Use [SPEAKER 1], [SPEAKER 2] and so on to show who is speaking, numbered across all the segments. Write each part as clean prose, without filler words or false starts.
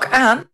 [SPEAKER 1] aan.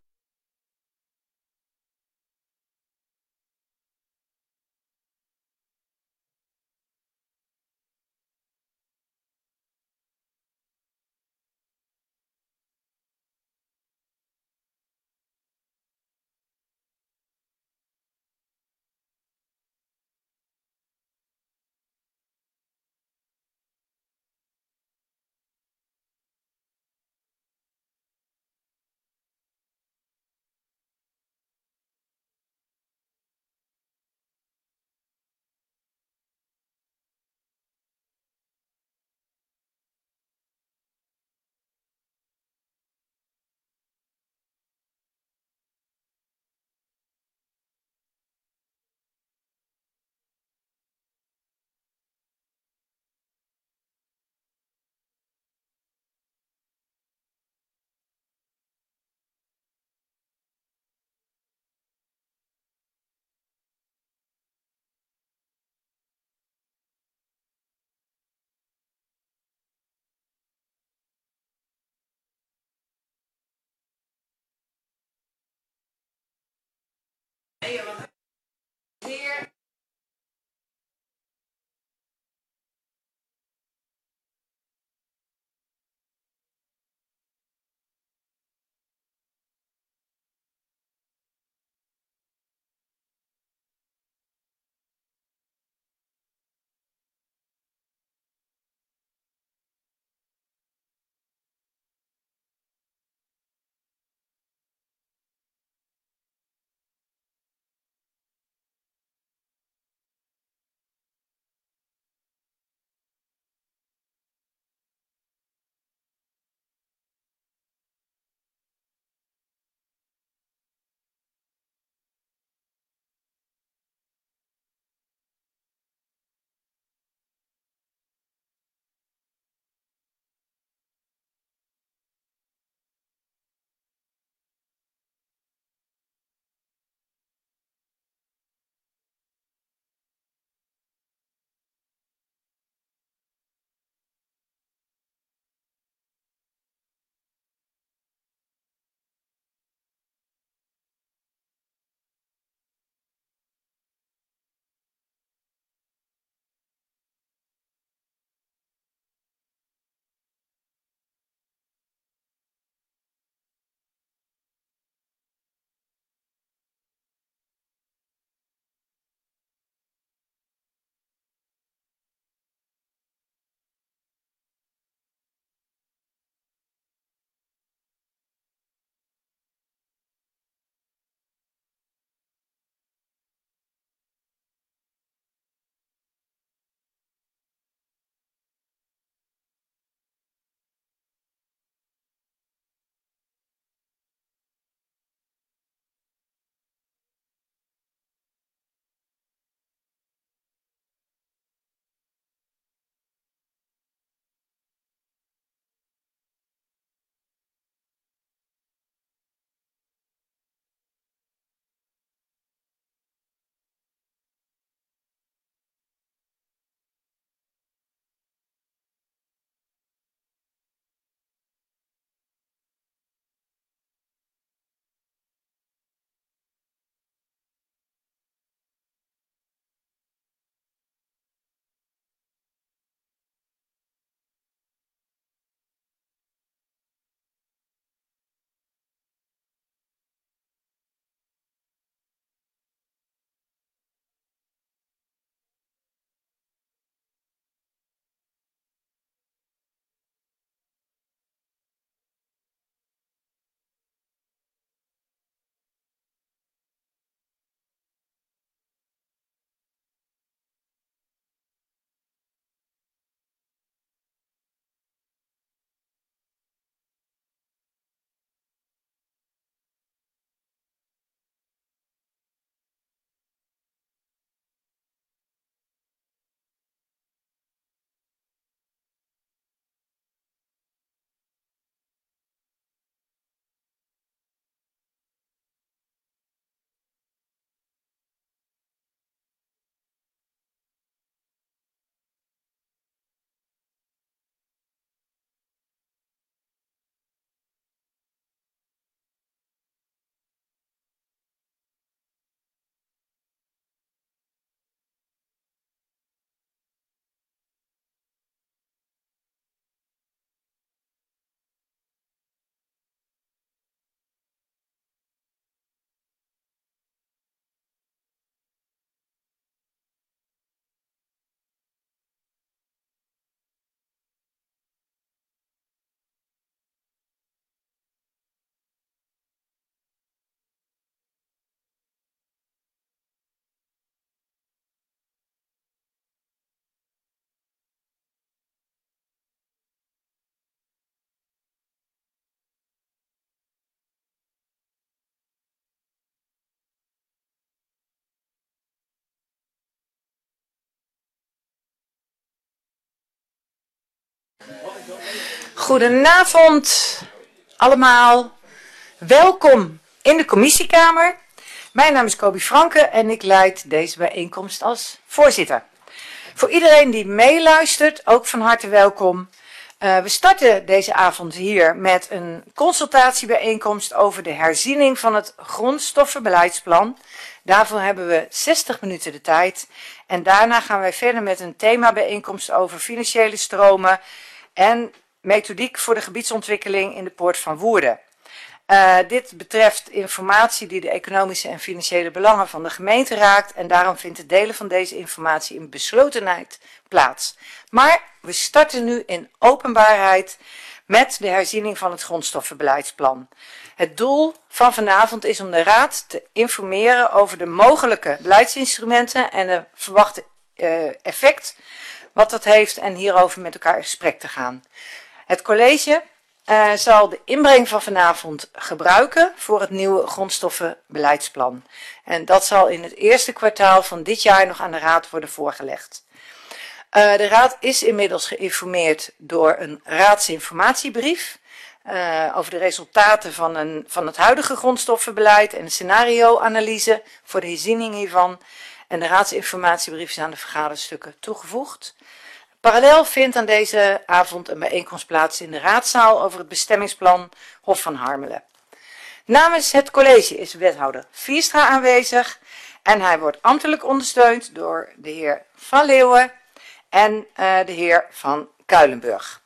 [SPEAKER 1] Goedenavond allemaal. Welkom in de commissiekamer. Mijn naam is Kobi Franke en ik leid deze bijeenkomst als voorzitter. Voor iedereen die meeluistert, ook van harte welkom. We starten deze avond hier met een consultatiebijeenkomst over de herziening van het grondstoffenbeleidsplan. Daarvoor hebben we 60 minuten de tijd. En daarna gaan wij verder met een themabijeenkomst over financiële stromen en methodiek voor de gebiedsontwikkeling in de Poort van Woerden. Dit betreft informatie die de economische en financiële belangen van de gemeente raakt en daarom vindt het delen van deze informatie in beslotenheid plaats. Maar we starten nu in openbaarheid met de herziening van het grondstoffenbeleidsplan. Het doel van vanavond is om de Raad te informeren over de mogelijke beleidsinstrumenten en de verwachte effect wat dat heeft en hierover met elkaar in gesprek te gaan. Het college zal de inbreng van vanavond gebruiken voor het nieuwe grondstoffenbeleidsplan. En dat zal in het eerste kwartaal van dit jaar nog aan de Raad worden voorgelegd. De Raad is inmiddels geïnformeerd door een raadsinformatiebrief over de resultaten van het huidige grondstoffenbeleid en de scenario-analyse voor de herziening hiervan. En de raadsinformatiebrief is aan de vergaderstukken toegevoegd. Parallel vindt aan deze avond een bijeenkomst plaats in de raadzaal over het bestemmingsplan Hof van Harmelen. Namens het college is wethouder Vierstra aanwezig en hij wordt ambtelijk ondersteund door de heer Van Leeuwen en de heer Van Kuilenburg.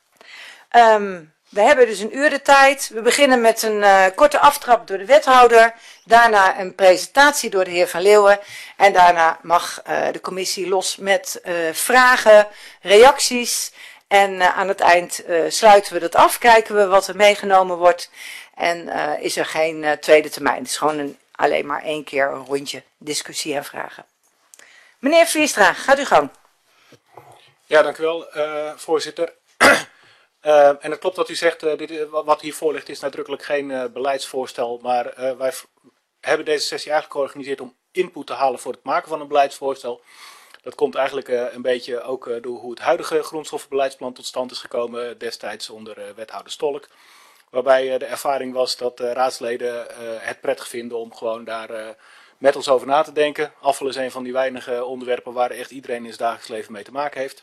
[SPEAKER 1] We hebben dus een uur de tijd. We beginnen met een korte aftrap door de wethouder. Daarna een presentatie door de heer Van Leeuwen. En daarna mag de commissie los met vragen, reacties. En aan het eind sluiten we dat af. Kijken we wat er meegenomen wordt. En is er geen tweede termijn. Het is gewoon alleen maar 1 keer een rondje discussie en vragen. Meneer Vierstra, gaat u gang.
[SPEAKER 2] Ja, dank u wel, voorzitter. En het klopt wat u zegt, wat hiervoor ligt is nadrukkelijk geen beleidsvoorstel, maar wij hebben deze sessie eigenlijk georganiseerd om input te halen voor het maken van een beleidsvoorstel. Dat komt eigenlijk een beetje ook door hoe het huidige grondstoffenbeleidsplan tot stand is gekomen destijds onder wethouder Stolk. Waarbij de ervaring was dat raadsleden het prettig vinden om gewoon daar met ons over na te denken. Afval is een van die weinige onderwerpen waar echt iedereen in zijn dagelijks leven mee te maken heeft.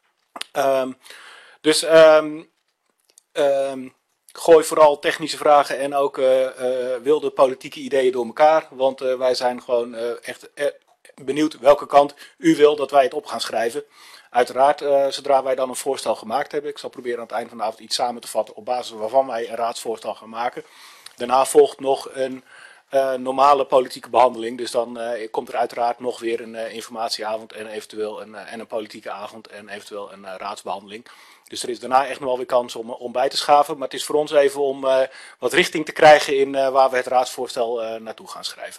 [SPEAKER 2] Gooi vooral technische vragen en ook wilde politieke ideeën door elkaar. Want wij zijn gewoon echt benieuwd welke kant u wil dat wij het op gaan schrijven. Uiteraard, zodra wij dan een voorstel gemaakt hebben. Ik zal proberen aan het eind van de avond iets samen te vatten op basis waarvan wij een raadsvoorstel gaan maken. Daarna volgt nog een normale politieke behandeling. Dus dan komt er uiteraard nog weer een informatieavond en eventueel een politieke avond en eventueel een raadsbehandeling. Dus er is daarna echt nog wel weer kans om bij te schaven. Maar het is voor ons even om wat richting te krijgen in waar we het raadsvoorstel naartoe gaan schrijven.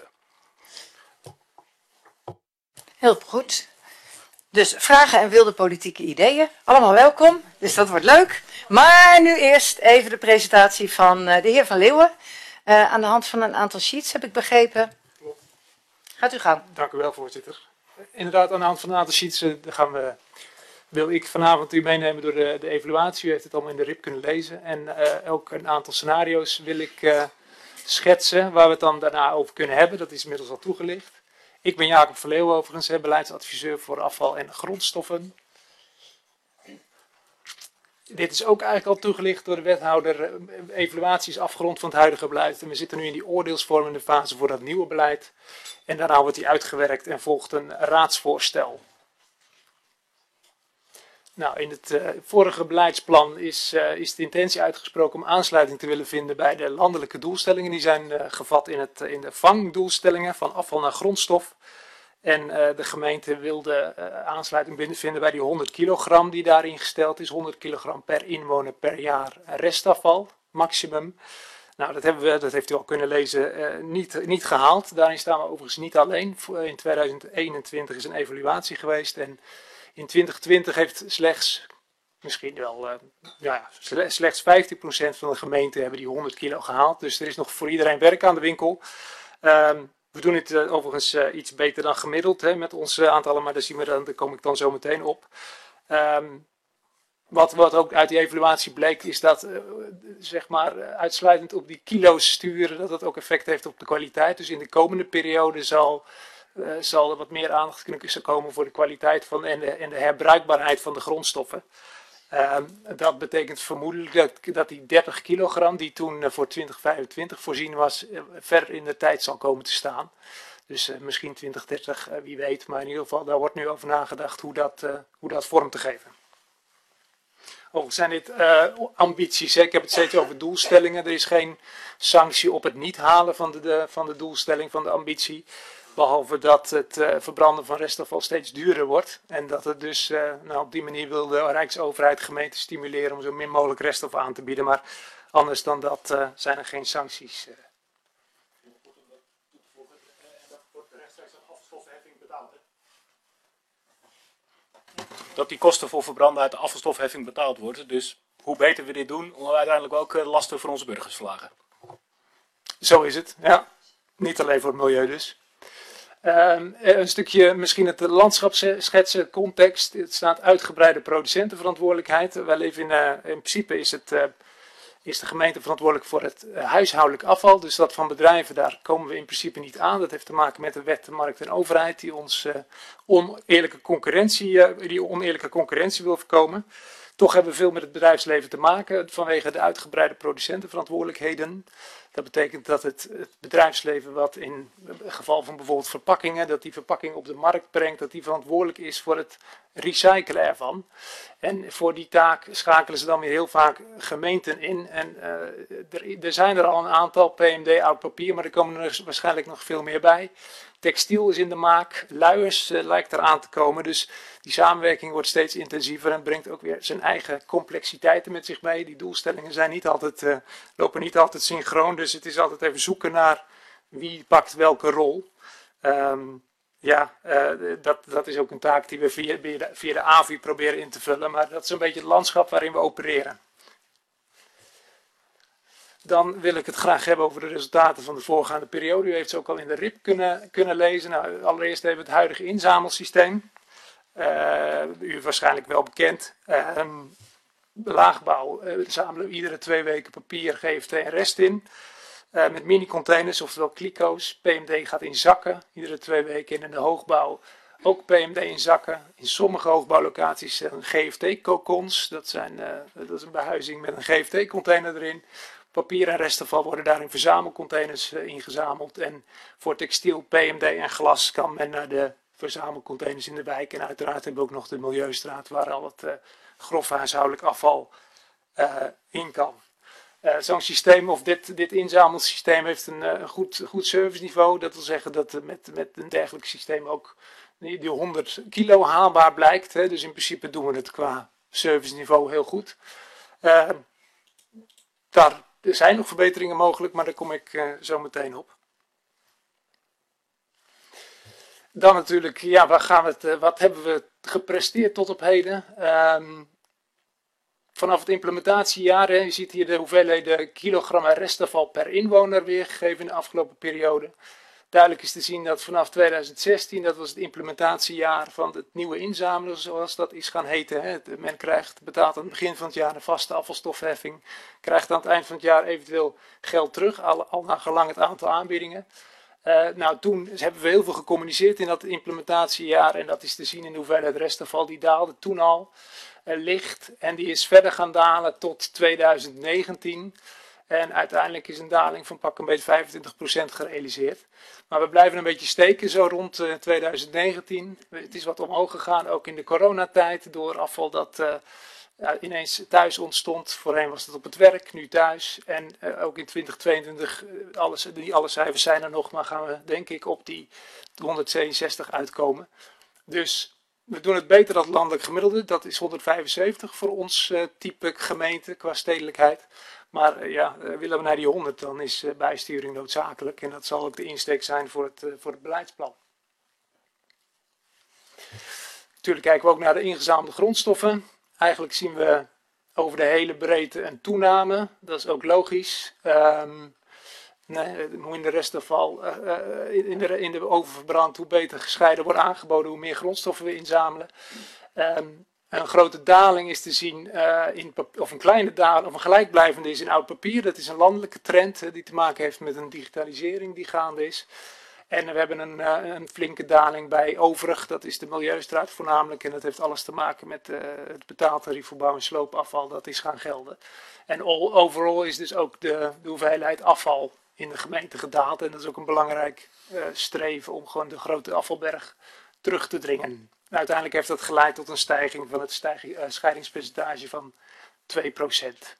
[SPEAKER 1] Heel goed. Dus vragen en wilde politieke ideeën. Allemaal welkom. Dus dat wordt leuk. Maar nu eerst even de presentatie van de heer Van Leeuwen. Aan de hand van een aantal sheets heb ik begrepen. Gaat u gang.
[SPEAKER 3] Dank u wel, voorzitter. Inderdaad, aan de hand van een aantal sheets wil ik vanavond u meenemen door de evaluatie. U heeft het allemaal in de RIP kunnen lezen. En ook een aantal scenario's wil ik schetsen waar we het dan daarna over kunnen hebben. Dat is inmiddels al toegelicht. Ik ben Jacob Van Leeuwen overigens, beleidsadviseur voor afval en grondstoffen. Dit is ook eigenlijk al toegelicht door de wethouder. Evaluatie is afgerond van het huidige beleid. En we zitten nu in die oordeelsvormende fase voor dat nieuwe beleid. En daarna wordt die uitgewerkt en volgt een raadsvoorstel. Nou, in het vorige beleidsplan is de intentie uitgesproken om aansluiting te willen vinden bij de landelijke doelstellingen. Die zijn gevat in de vangdoelstellingen van afval naar grondstof. En de gemeente wilde aansluiting vinden bij die 100 kilogram die daarin gesteld is. 100 kilogram per inwoner per jaar restafval, maximum. Nou, dat heeft u al kunnen lezen, niet gehaald. Daarin staan we overigens niet alleen. In 2021 is een evaluatie geweest en in 2020 heeft slechts 15% van de gemeenten hebben die 100 kilo gehaald. Dus er is nog voor iedereen werk aan de winkel. We doen het overigens iets beter dan gemiddeld met onze aantallen, maar daar kom ik dan zo meteen op. Wat ook uit die evaluatie bleek, is dat zeg maar uitsluitend op die kilo's sturen, dat dat ook effect heeft op de kwaliteit. Dus in de komende periode zal er wat meer aandacht kunnen komen voor de kwaliteit van en de herbruikbaarheid van de grondstoffen. Dat betekent vermoedelijk dat die 30 kilogram, die toen voor 2025 voorzien was, ver in de tijd zal komen te staan. Dus misschien 2030, wie weet. Maar in ieder geval, daar wordt nu over nagedacht hoe dat vorm te geven. Overigens zijn dit ambities. Hè? Ik heb het steeds over doelstellingen. Er is geen sanctie op het niet halen van de doelstelling, van de ambitie. Behalve dat het verbranden van restafval steeds duurder wordt. En dat het dus, op die manier wil de Rijksoverheid gemeenten stimuleren om zo min mogelijk restafval aan te bieden. Maar anders dan dat zijn er geen sancties.
[SPEAKER 2] Dat die kosten voor verbranden uit de afvalstofheffing betaald worden. Dus hoe beter we dit doen, om uiteindelijk ook lasten voor onze burgers te verlagen.
[SPEAKER 3] Zo is het, ja. Niet alleen voor het milieu dus. Een stukje misschien het landschap schetsen, context. Het staat uitgebreide producentenverantwoordelijkheid. Wij leven in principe is de gemeente verantwoordelijk voor het huishoudelijk afval. Dus dat van bedrijven, daar komen we in principe niet aan. Dat heeft te maken met de wet, de markt en overheid die ons oneerlijke concurrentie wil voorkomen. Toch hebben we veel met het bedrijfsleven te maken vanwege de uitgebreide producentenverantwoordelijkheden. Dat betekent dat het bedrijfsleven wat in het geval van bijvoorbeeld verpakkingen, dat die verpakking op de markt brengt, dat die verantwoordelijk is voor het recyclen ervan. En voor die taak schakelen ze dan weer heel vaak gemeenten in. En er zijn er al een aantal, PMD, oud papier, maar er komen er waarschijnlijk nog veel meer bij. Textiel is in de maak, luiers lijkt eraan te komen. Dus die samenwerking wordt steeds intensiever en brengt ook weer zijn eigen complexiteiten met zich mee. Die doelstellingen zijn lopen niet altijd synchroon, dus het is altijd even zoeken naar wie pakt welke rol. Dat is ook een taak die we via de AVI proberen in te vullen, maar dat is een beetje het landschap waarin we opereren. Dan wil ik het graag hebben over de resultaten van de voorgaande periode. U heeft ze ook al in de RIP kunnen lezen. Nou, allereerst even het huidige inzamelsysteem. U is waarschijnlijk wel bekend. Laagbouw zamelen we iedere 2 weken papier, GFT en rest in. Met mini-containers, oftewel kliko's. PMD gaat in zakken, iedere 2 weken. En in de hoogbouw ook PMD in zakken. In sommige hoogbouwlocaties zijn GFT-kokons. Dat is een behuizing met een GFT-container erin. Papier en restafval worden daar in verzamelcontainers ingezameld. En voor textiel, PMD en glas kan men naar de verzamelcontainers in de wijk. En uiteraard hebben we ook nog de Milieustraat waar al het grof huishoudelijk afval in kan. Zo'n systeem of dit inzamelsysteem heeft een goed serviceniveau. Dat wil zeggen dat met een dergelijk systeem ook die 100 kilo haalbaar blijkt. Hè. Dus in principe doen we het qua serviceniveau heel goed. Er zijn nog verbeteringen mogelijk, maar daar kom ik zo meteen op. Dan natuurlijk, ja, wat hebben we gepresteerd tot op heden? Vanaf het implementatiejaar, je ziet hier de hoeveelheden kilogrammen restafval per inwoner weergegeven in de afgelopen periode. Duidelijk is te zien dat vanaf 2016, dat was het implementatiejaar van het nieuwe inzamelen, zoals dat is gaan heten. Hè. Men betaalt aan het begin van het jaar een vaste afvalstofheffing, krijgt aan het eind van het jaar eventueel geld terug, al naar gelang het aantal aanbiedingen. Toen hebben we heel veel gecommuniceerd in dat implementatiejaar en dat is te zien in de hoeveelheid restafval. Die daalde toen al licht en die is verder gaan dalen tot 2019. En uiteindelijk is een daling van pak een beetje 25% gerealiseerd. Maar we blijven een beetje steken zo rond 2019. Het is wat omhoog gegaan, ook in de coronatijd, door afval dat ineens thuis ontstond. Voorheen was het op het werk, nu thuis. En ook in 2022, niet alle cijfers zijn er nog, maar gaan we denk ik op die 162 uitkomen. Dus we doen het beter dan het landelijk gemiddelde. Dat is 175 voor ons type gemeente qua stedelijkheid. Maar willen we naar die 100, dan is bijsturing noodzakelijk. En dat zal ook de insteek zijn voor het beleidsplan. Natuurlijk kijken we ook naar de ingezamelde grondstoffen. Eigenlijk zien we over de hele breedte een toename. Dat is ook logisch. Hoe in de restafval in de oven verbrandt, hoe beter gescheiden wordt aangeboden, hoe meer grondstoffen we inzamelen. Een grote daling is te zien, of een kleine daling, of een gelijkblijvende is in oud papier. Dat is een landelijke trend die te maken heeft met een digitalisering die gaande is. En we hebben een flinke daling bij overig, dat is de Milieustraat voornamelijk. En dat heeft alles te maken met het betaaltarief voor bouw- en sloopafval, dat is gaan gelden. En overal is dus ook de hoeveelheid afval in de gemeente gedaald. En dat is ook een belangrijk streven om gewoon de grote afvalberg terug te dringen. Uiteindelijk heeft dat geleid tot een stijging van het scheidingspercentage van 2%.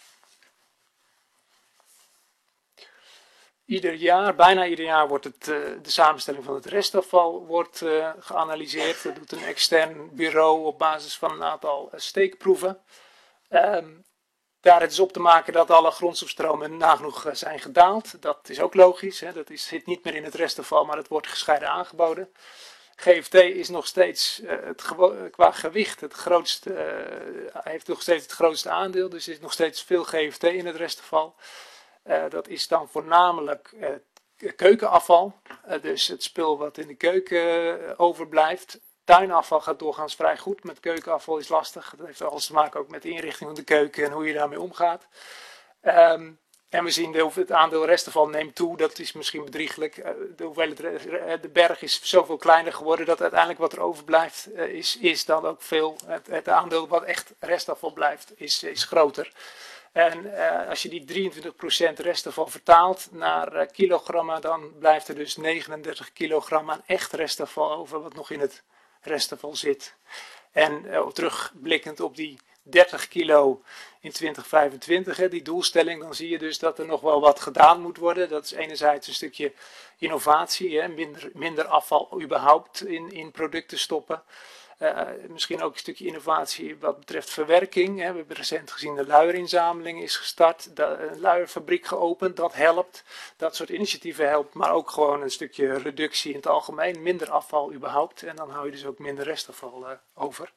[SPEAKER 3] Bijna ieder jaar wordt de samenstelling van het restafval geanalyseerd. Dat doet een extern bureau op basis van een aantal steekproeven. Daar het is op te maken dat alle grondstofstromen nagenoeg zijn gedaald. Dat is ook logisch. Hè? Zit niet meer in het restafval, maar het wordt gescheiden aangeboden. GFT is nog steeds qua gewicht heeft nog steeds het grootste aandeel. Dus er is nog steeds veel GFT in het restafval. Dat is dan voornamelijk keukenafval. Dus het spul wat in de keuken overblijft. Tuinafval gaat doorgaans vrij goed. Met keukenafval is lastig. Dat heeft alles te maken ook met de inrichting van de keuken en hoe je daarmee omgaat. En we zien het aandeel restafval neemt toe. Dat is misschien bedrieglijk. De berg is zoveel kleiner geworden dat uiteindelijk wat er overblijft is dan ook veel. Het aandeel wat echt restafval blijft is groter. En als je die 23% restafval vertaalt naar kilogrammen, dan blijft er dus 39 kilogram aan echt restafval over wat nog in het restafval zit. En terugblikkend op die 30 kilo in 2025, die doelstelling, dan zie je dus dat er nog wel wat gedaan moet worden. Dat is enerzijds een stukje innovatie, minder afval überhaupt in producten stoppen. Misschien ook een stukje innovatie wat betreft verwerking. We hebben recent gezien de luierinzameling is gestart, een luierfabriek geopend, dat helpt. Dat soort initiatieven helpt, maar ook gewoon een stukje reductie in het algemeen, minder afval überhaupt. En dan hou je dus ook minder restafval over.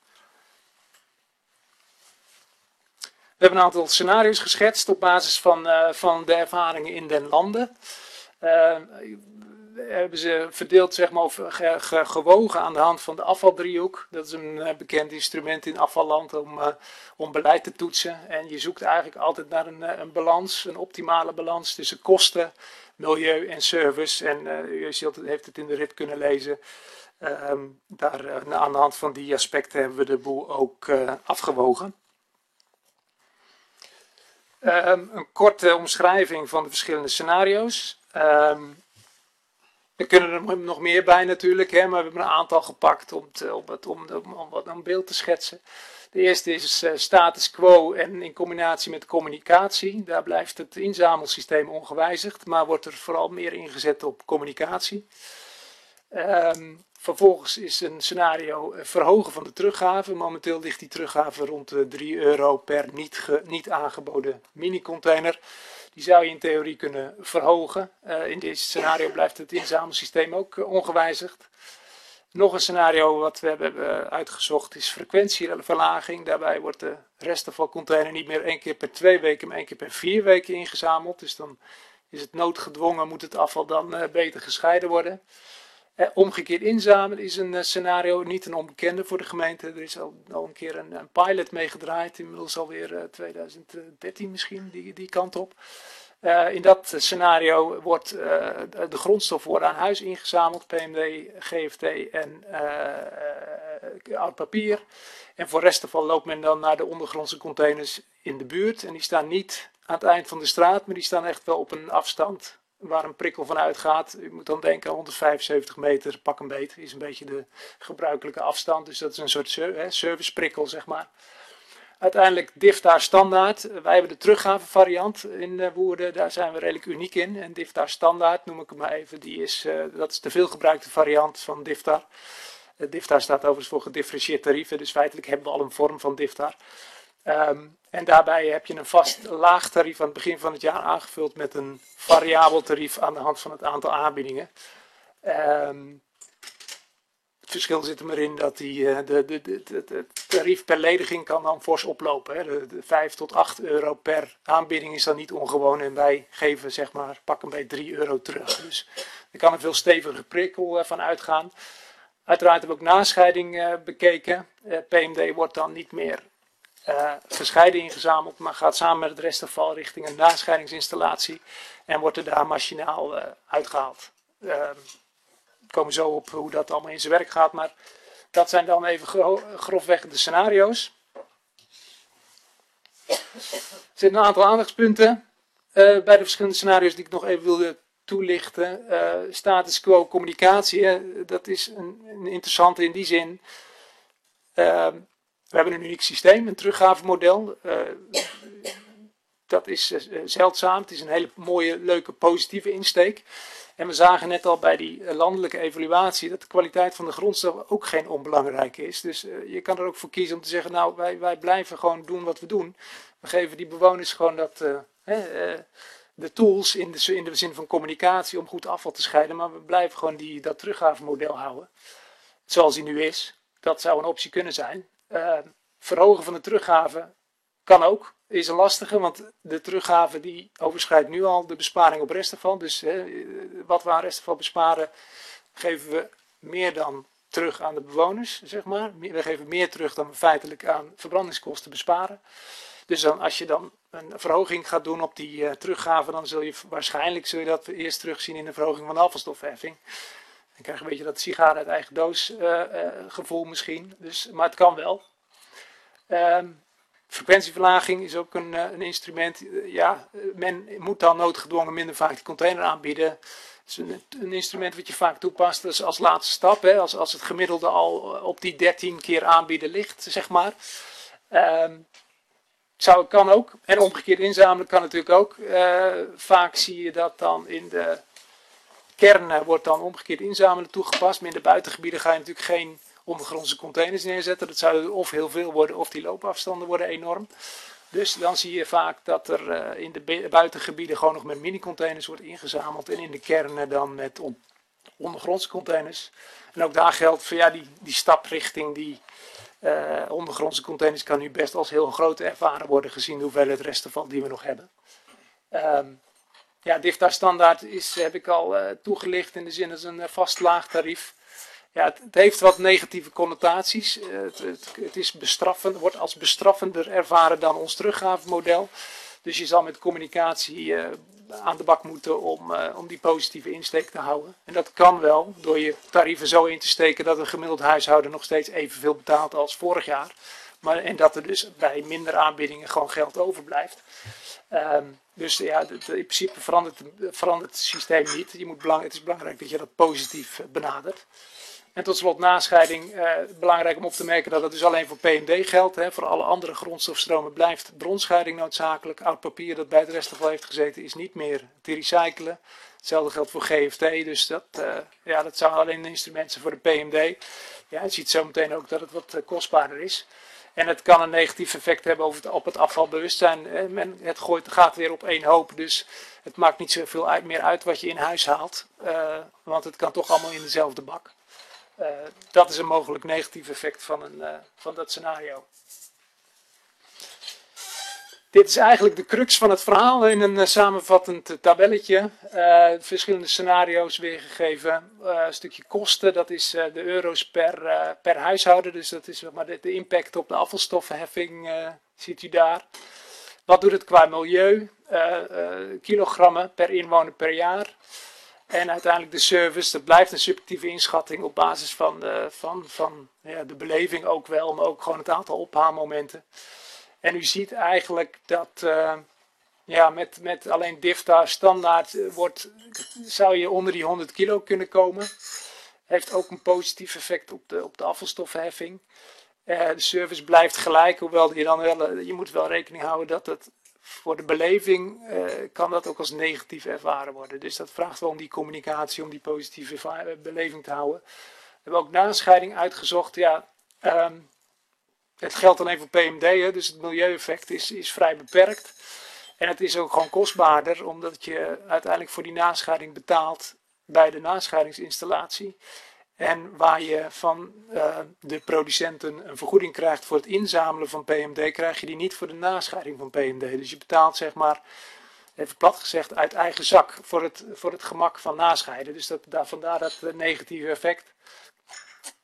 [SPEAKER 3] We hebben een aantal scenario's geschetst op basis van de ervaringen in den landen. Hebben ze verdeeld, zeg maar, of gewogen aan de hand van de afvaldriehoek. Dat is een bekend instrument in afvalland om beleid te toetsen. En je zoekt eigenlijk altijd naar een balans, een optimale balans tussen kosten, milieu en service. En u heeft het in de RIP kunnen lezen. Aan de hand van die aspecten hebben we de boel ook afgewogen. Een korte omschrijving van de verschillende scenario's. Er kunnen er nog meer bij natuurlijk, maar we hebben een aantal gepakt om een beeld te schetsen. De eerste is status quo en in combinatie met communicatie. Daar blijft het inzamelsysteem ongewijzigd, maar wordt er vooral meer ingezet op communicatie. Vervolgens is een scenario verhogen van de teruggave. Momenteel ligt die teruggave rond de €3 per niet aangeboden mini-container. Die zou je in theorie kunnen verhogen. In deze scenario blijft het inzamelsysteem ook ongewijzigd. Nog een scenario wat we hebben uitgezocht is frequentieverlaging. Daarbij wordt de restafvalcontainer niet meer 1 keer per 2 weken, maar 1 keer per 4 weken ingezameld. Dus dan is het noodgedwongen, moet het afval dan beter gescheiden worden. Omgekeerd inzamelen is een scenario, niet een onbekende voor de gemeente. Er is al een keer een pilot mee gedraaid, inmiddels alweer 2013 misschien, die kant op. In dat scenario wordt de grondstof worden aan huis ingezameld, PMD, GFT en oud papier. En voor restafval loopt men dan naar de ondergrondse containers in de buurt. En die staan niet aan het eind van de straat, maar die staan echt wel op een afstand waar een prikkel van uitgaat. U moet dan denken aan 175 meter, pak een beet, is een beetje de gebruikelijke afstand. Dus dat is een soort serviceprikkel, zeg maar. Uiteindelijk DIFTAR standaard. Wij hebben de teruggave variant in Woerden, daar zijn we redelijk uniek in. En DIFTAR standaard, noem ik hem maar even, dat is de veelgebruikte variant van DIFTAR. DIFTAR staat overigens voor gedifferentieerd tarieven, dus feitelijk hebben we al een vorm van DIFTAR. En daarbij heb je een vast laag tarief aan het begin van het jaar aangevuld met een variabel tarief aan de hand van het aantal aanbiedingen. Het verschil zit er maar in dat het tarief per lediging kan dan fors oplopen. Hè. De 5 tot 8 euro per aanbieding is dan niet ongewoon en wij geven, zeg maar, pak een beetje 3 euro terug. Dus er kan een veel steviger prikkel van uitgaan. Uiteraard hebben we ook nascheiding bekeken. PMD wordt dan niet meer gescheiden ingezameld, maar gaat samen met het restafval richting een nascheidingsinstallatie en wordt er daar machinaal uitgehaald. We komen zo op hoe dat allemaal in zijn werk gaat, maar dat zijn dan even grofweg de scenario's. Er zitten een aantal aandachtspunten bij de verschillende scenario's die ik nog even wilde toelichten. Status quo communicatie, dat is een interessante in die zin. We hebben een uniek systeem, een teruggavemodel. Dat is zeldzaam. Het is een hele mooie, leuke, positieve insteek. En we zagen net al bij die landelijke evaluatie dat de kwaliteit van de grondstof ook geen onbelangrijke is. Dus je kan er ook voor kiezen om te zeggen, nou wij blijven gewoon doen wat we doen. We geven die bewoners gewoon de tools in de zin van communicatie om goed afval te scheiden. Maar we blijven gewoon dat teruggavemodel houden. Zoals die nu is. Dat zou een optie kunnen zijn. Verhogen van de teruggave kan ook. Is een lastige, want de teruggave die overschrijdt nu al de besparing op restafval. Dus wat we aan restafval besparen, geven we meer dan terug aan de bewoners, zeg maar. We geven meer terug dan we feitelijk aan verbrandingskosten besparen. Dus dan, als je dan een verhoging gaat doen op die teruggave, dan zul je waarschijnlijk dat eerst terugzien in de verhoging van de afvalstofheffing. Dan krijg je een beetje dat sigaren uit eigen doos gevoel misschien. Dus, maar het kan wel. Frequentieverlaging is ook een instrument. Men moet dan noodgedwongen minder vaak die container aanbieden. Het is een instrument wat je vaak toepast dus als laatste stap. Hè, als het gemiddelde al op die 13 keer aanbieden ligt, zeg maar. Kan ook. En omgekeerd inzamelen kan natuurlijk ook. Vaak zie je dat dan in de kernen wordt dan omgekeerd inzamelen toegepast. Maar in de buitengebieden ga je natuurlijk geen ondergrondse containers neerzetten. Dat zouden of heel veel worden of die loopafstanden worden enorm. Dus dan zie je vaak dat er in de buitengebieden gewoon nog met mini-containers wordt ingezameld. En in de kernen dan met ondergrondse containers. En ook daar geldt van die stap richting die ondergrondse containers kan nu best als heel groot ervaren worden gezien de hoeveelheid restafval die we nog hebben. DIFTA standaard heb ik al toegelicht in de zin als een vast laag tarief. Ja, het heeft wat negatieve connotaties. Het is wordt als bestraffender ervaren dan ons teruggavemodel. Dus je zal met communicatie aan de bak moeten om die positieve insteek te houden. En dat kan wel door je tarieven zo in te steken dat een gemiddeld huishouden nog steeds evenveel betaalt als vorig jaar. En dat er dus bij minder aanbiedingen gewoon geld overblijft. Dus in principe verandert het systeem niet. Het is belangrijk dat je dat positief benadert. En tot slot nascheiding. Belangrijk om op te merken dat het dus alleen voor PMD geldt. Hè. Voor alle andere grondstofstromen blijft bronscheiding noodzakelijk. Oud papier dat bij het restafval heeft gezeten is niet meer te recyclen. Hetzelfde geldt voor GFT. Dus dat zou alleen een instrument zijn voor de PMD. Ja, je ziet zo meteen ook dat het wat kostbaarder is. En het kan een negatief effect hebben op het afvalbewustzijn. Het gaat weer op één hoop. Dus het maakt niet zoveel meer uit wat je in huis haalt. Want het kan toch allemaal in dezelfde bak. Dat is een mogelijk negatief effect van dat scenario. Dit is eigenlijk de crux van het verhaal in een samenvattend tabelletje. Verschillende scenario's weergegeven. Een stukje kosten, dat is de euro's per huishouden. Dus dat is de impact op de afvalstoffenheffing, ziet u daar. Wat doet het qua milieu? Kilogrammen per inwoner per jaar. En uiteindelijk de service, dat blijft een subjectieve inschatting op basis van de beleving ook wel, maar ook gewoon het aantal ophaalmomenten. En u ziet eigenlijk dat met alleen DIFTA standaard zou je onder die 100 kilo kunnen komen. Heeft ook een positief effect op de afvalstoffenheffing. De service blijft gelijk, hoewel je moet wel rekening houden dat het voor de beleving kan dat ook als negatief ervaren worden. Dus dat vraagt wel om die communicatie, om die positieve beleving te houden. We hebben ook nascheiding uitgezocht. Het geldt alleen voor PMD, dus het milieueffect is vrij beperkt. En het is ook gewoon kostbaarder, omdat je uiteindelijk voor die nascheiding betaalt bij de nascheidingsinstallatie. En waar je van de producenten een vergoeding krijgt voor het inzamelen van PMD, krijg je die niet voor de nascheiding van PMD. Dus je betaalt, zeg maar, even plat gezegd, uit eigen zak voor het gemak van nascheiden. Dus vandaar dat negatieve effect.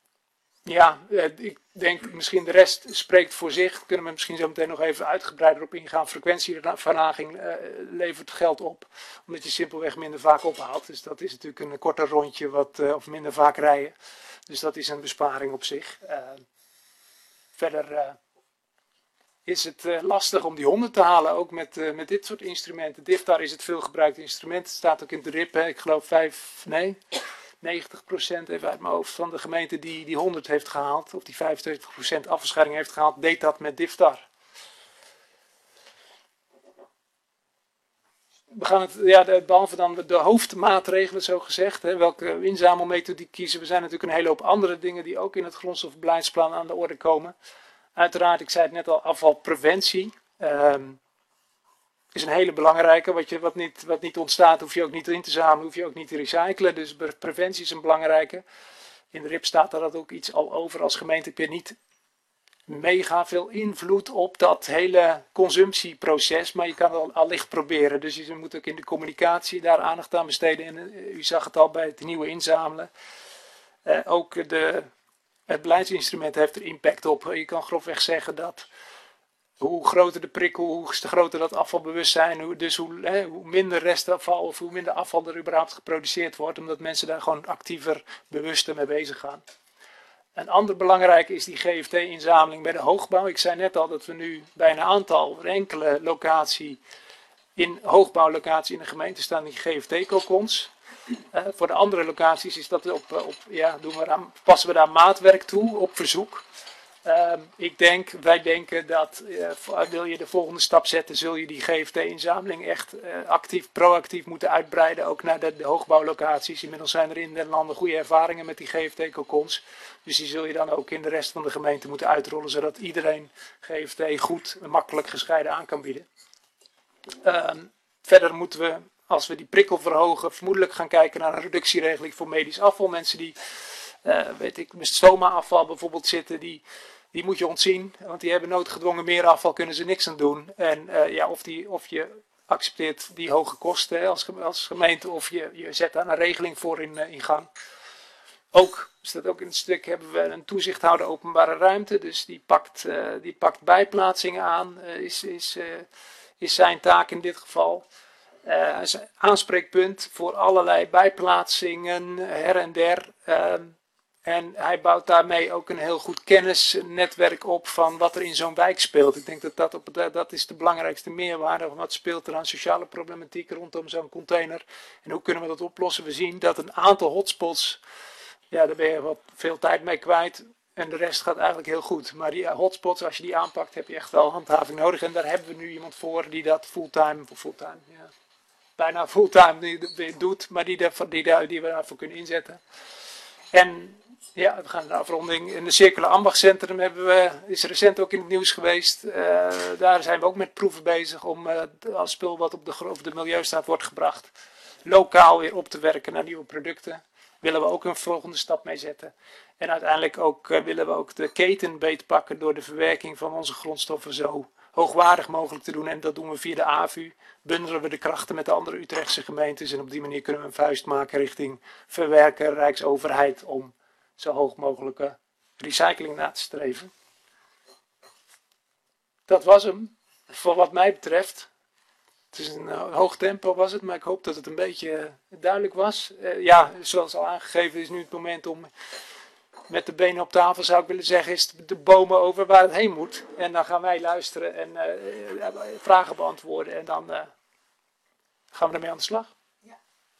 [SPEAKER 3] Ja, ik denk misschien de rest spreekt voor zich. Kunnen we misschien zo meteen nog even uitgebreider op ingaan. Frequentieverlaging levert geld op, omdat je simpelweg minder vaak ophaalt. Dus dat is natuurlijk een korter rondje of minder vaak rijden. Dus dat is een besparing op zich. Verder is het lastig om die 100 te halen, ook met dit soort instrumenten. DIFTAR is het veelgebruikte instrument. Het staat ook in de RIP, ik geloof 90% even uit mijn hoofd van de gemeente die 100 heeft gehaald, of die 75% afscheiding heeft gehaald, deed dat met DIFTAR. We gaan behalve dan de hoofdmaatregelen zo gezegd, welke inzamelmethodiek kiezen, we zijn natuurlijk een hele hoop andere dingen die ook in het grondstofbeleidsplan aan de orde komen. Uiteraard, ik zei het net al, afvalpreventie is een hele belangrijke. Wat niet ontstaat, hoef je ook niet in te zamelen, hoef je ook niet te recyclen. Dus preventie is een belangrijke. In de RIP staat daar dat ook iets al over. Als gemeente heb je niet mega veel invloed op dat hele consumptieproces, maar je kan het allicht proberen. Dus je moet ook in de communicatie daar aandacht aan besteden. En u zag het al bij het nieuwe inzamelen. Ook het beleidsinstrument heeft er impact op. Je kan grofweg zeggen dat hoe groter de prikkel, hoe groter dat afvalbewustzijn, hoe minder restafval of hoe minder afval er überhaupt geproduceerd wordt, omdat mensen daar gewoon actiever, bewuster mee bezig gaan. Een ander belangrijke is die GFT-inzameling bij de hoogbouw. Ik zei net al dat we nu bij een aantal, enkele hoogbouwlocatie in de gemeente staan die GFT-kokons. Voor de andere locaties is dat passen we daar maatwerk toe op verzoek. Wij denken dat wil je de volgende stap zetten, zul je die GFT-inzameling echt proactief moeten uitbreiden, ook naar de hoogbouwlocaties. Inmiddels zijn er in de landen goede ervaringen met die GFT-kokons. Dus die zul je dan ook in de rest van de gemeente moeten uitrollen, zodat iedereen GFT goed en makkelijk gescheiden aan kan bieden. Verder moeten we, als we die prikkel verhogen, vermoedelijk gaan kijken naar een reductieregeling voor medisch afval. Mensen die met stoma-afval bijvoorbeeld zitten, die moet je ontzien, want die hebben noodgedwongen meer afval, kunnen ze niks aan doen. En of je accepteert die hoge kosten als gemeente, of je zet daar een regeling voor in gang. Ook, staat ook in het stuk, hebben we een toezichthouder openbare ruimte, dus die pakt bijplaatsingen aan, is zijn taak in dit geval. Is een aanspreekpunt voor allerlei bijplaatsingen her en der. En hij bouwt daarmee ook een heel goed kennisnetwerk op van wat er in zo'n wijk speelt. Ik denk dat is de belangrijkste meerwaarde. Wat speelt er aan sociale problematiek rondom zo'n container? En hoe kunnen we dat oplossen? We zien dat een aantal hotspots, daar ben je wat veel tijd mee kwijt. En de rest gaat eigenlijk heel goed. Maar die hotspots, als je die aanpakt, heb je echt wel handhaving nodig. En daar hebben we nu iemand voor die dat bijna fulltime doet, maar die we daarvoor kunnen inzetten. En we gaan naar de afronding. In de Circulair Ambachtscentrum is recent ook in het nieuws geweest. Daar zijn we ook met proeven bezig om als spul wat op de milieustaat wordt gebracht, lokaal weer op te werken naar nieuwe producten. Willen we ook een volgende stap mee zetten. En uiteindelijk willen we ook de keten beetpakken door de verwerking van onze grondstoffen zo hoogwaardig mogelijk te doen. En dat doen we via de AVU. Bundelen we de krachten met de andere Utrechtse gemeentes. En op die manier kunnen we een vuist maken richting verwerken, Rijksoverheid, om zo hoog mogelijke recycling na te streven. Dat was hem, voor wat mij betreft. Het is een hoog tempo was het, maar ik hoop dat het een beetje duidelijk was. Zoals al aangegeven is nu het moment om met de benen op tafel, zou ik willen zeggen, is de bomen over waar het heen moet. En dan gaan wij luisteren en vragen beantwoorden en dan gaan we ermee aan de slag.
[SPEAKER 1] Ja.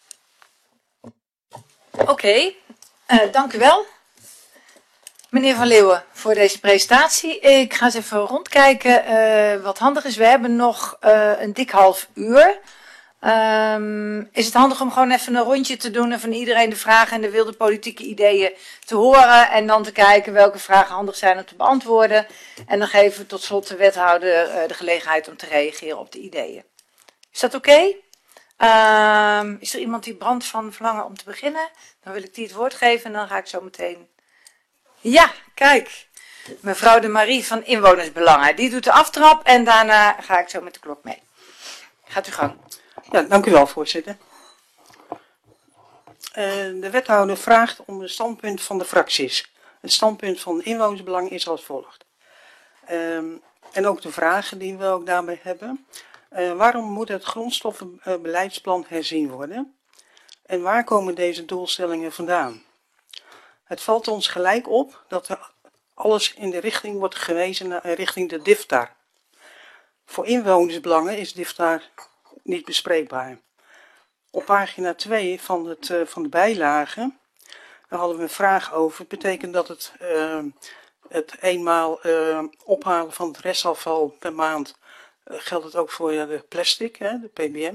[SPEAKER 1] Oké, dank u wel, meneer Van Leeuwen, voor deze presentatie. Ik ga eens even rondkijken. Wat handig is, we hebben nog een dik half uur. Is het handig om gewoon even een rondje te doen en van iedereen de vragen en de wilde politieke ideeën te horen en dan te kijken welke vragen handig zijn om te beantwoorden. En dan geven we tot slot de wethouder de gelegenheid om te reageren op de ideeën. Is dat oké? Is er iemand die brandt van verlangen om te beginnen? Dan wil ik die het woord geven en dan ga ik zo meteen... Ja, kijk. Mevrouw de Marie van Inwonersbelangen. Die doet de aftrap en daarna ga ik zo met de klok mee. Gaat u gang.
[SPEAKER 4] Ja, dank u wel, voorzitter. De wethouder vraagt om een standpunt van de fracties. Het standpunt van inwonersbelang is als volgt. En ook de vragen die we ook daarbij hebben. Waarom moet het grondstoffenbeleidsplan herzien worden? En waar komen deze doelstellingen vandaan? Het valt ons gelijk op dat er alles in de richting wordt gewezen richting de DIFTAR. Voor inwonersbelangen is DIFTAR niet bespreekbaar. Op pagina 2 van de bijlage, daar hadden we een vraag over. Het betekent dat het eenmaal ophalen van het restafval per maand, geldt het ook voor de plastic, de PBM.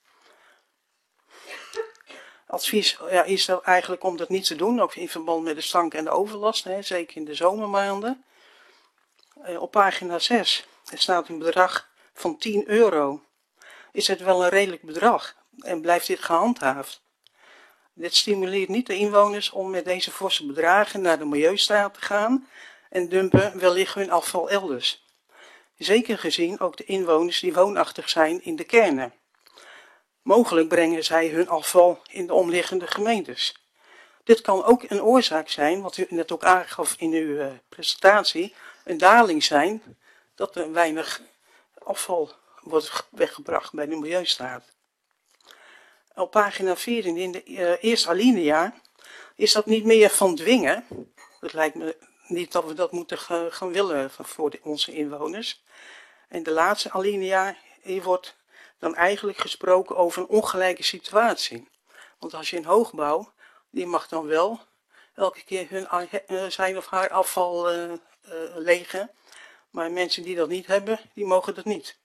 [SPEAKER 4] Advies is dat eigenlijk om dat niet te doen, ook in verband met de stank en de overlast, zeker in de zomermaanden. Op pagina 6 staat een bedrag van €10. Is het wel een redelijk bedrag en blijft dit gehandhaafd? Dit stimuleert niet de inwoners om met deze forse bedragen naar de Milieustaat te gaan en dumpen wellicht hun afval elders. Zeker gezien ook de inwoners die woonachtig zijn in de kernen. Mogelijk brengen zij hun afval in de omliggende gemeentes. Dit kan ook een oorzaak zijn, wat u net ook aangaf in uw presentatie, een daling zijn dat er weinig afval wordt weggebracht bij de Milieustaat. Op pagina 14 in de eerste alinea is dat niet meer van dwingen. Het lijkt me niet dat we dat moeten gaan willen voor onze inwoners. En de laatste alinea, hier wordt dan eigenlijk gesproken over een ongelijke situatie. Want als je in hoogbouw, die mag dan wel elke keer zijn of haar afval legen. Maar mensen die dat niet hebben, die mogen dat niet.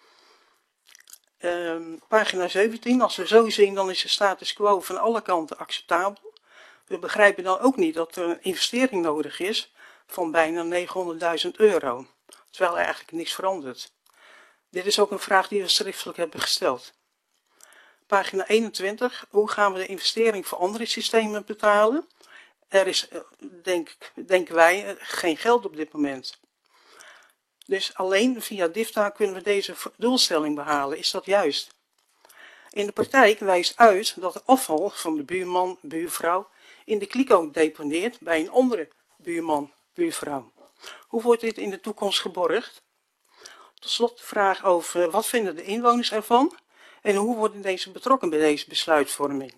[SPEAKER 4] Pagina 17, als we zo zien, dan is de status quo van alle kanten acceptabel. We begrijpen dan ook niet dat er een investering nodig is van bijna €900.000, terwijl er eigenlijk niks verandert. Dit is ook een vraag die we schriftelijk hebben gesteld. Pagina 21, hoe gaan we de investering voor andere systemen betalen? Er is, denken wij, geen geld op dit moment. Dus alleen via DIFTA kunnen we deze doelstelling behalen. Is dat juist? In de praktijk wijst uit dat het afval van de buurman, buurvrouw in de kliko deponeert bij een andere buurman, buurvrouw. Hoe wordt dit in de toekomst geborgd? Tot slot de vraag over wat vinden de inwoners ervan en hoe worden deze betrokken bij deze besluitvorming?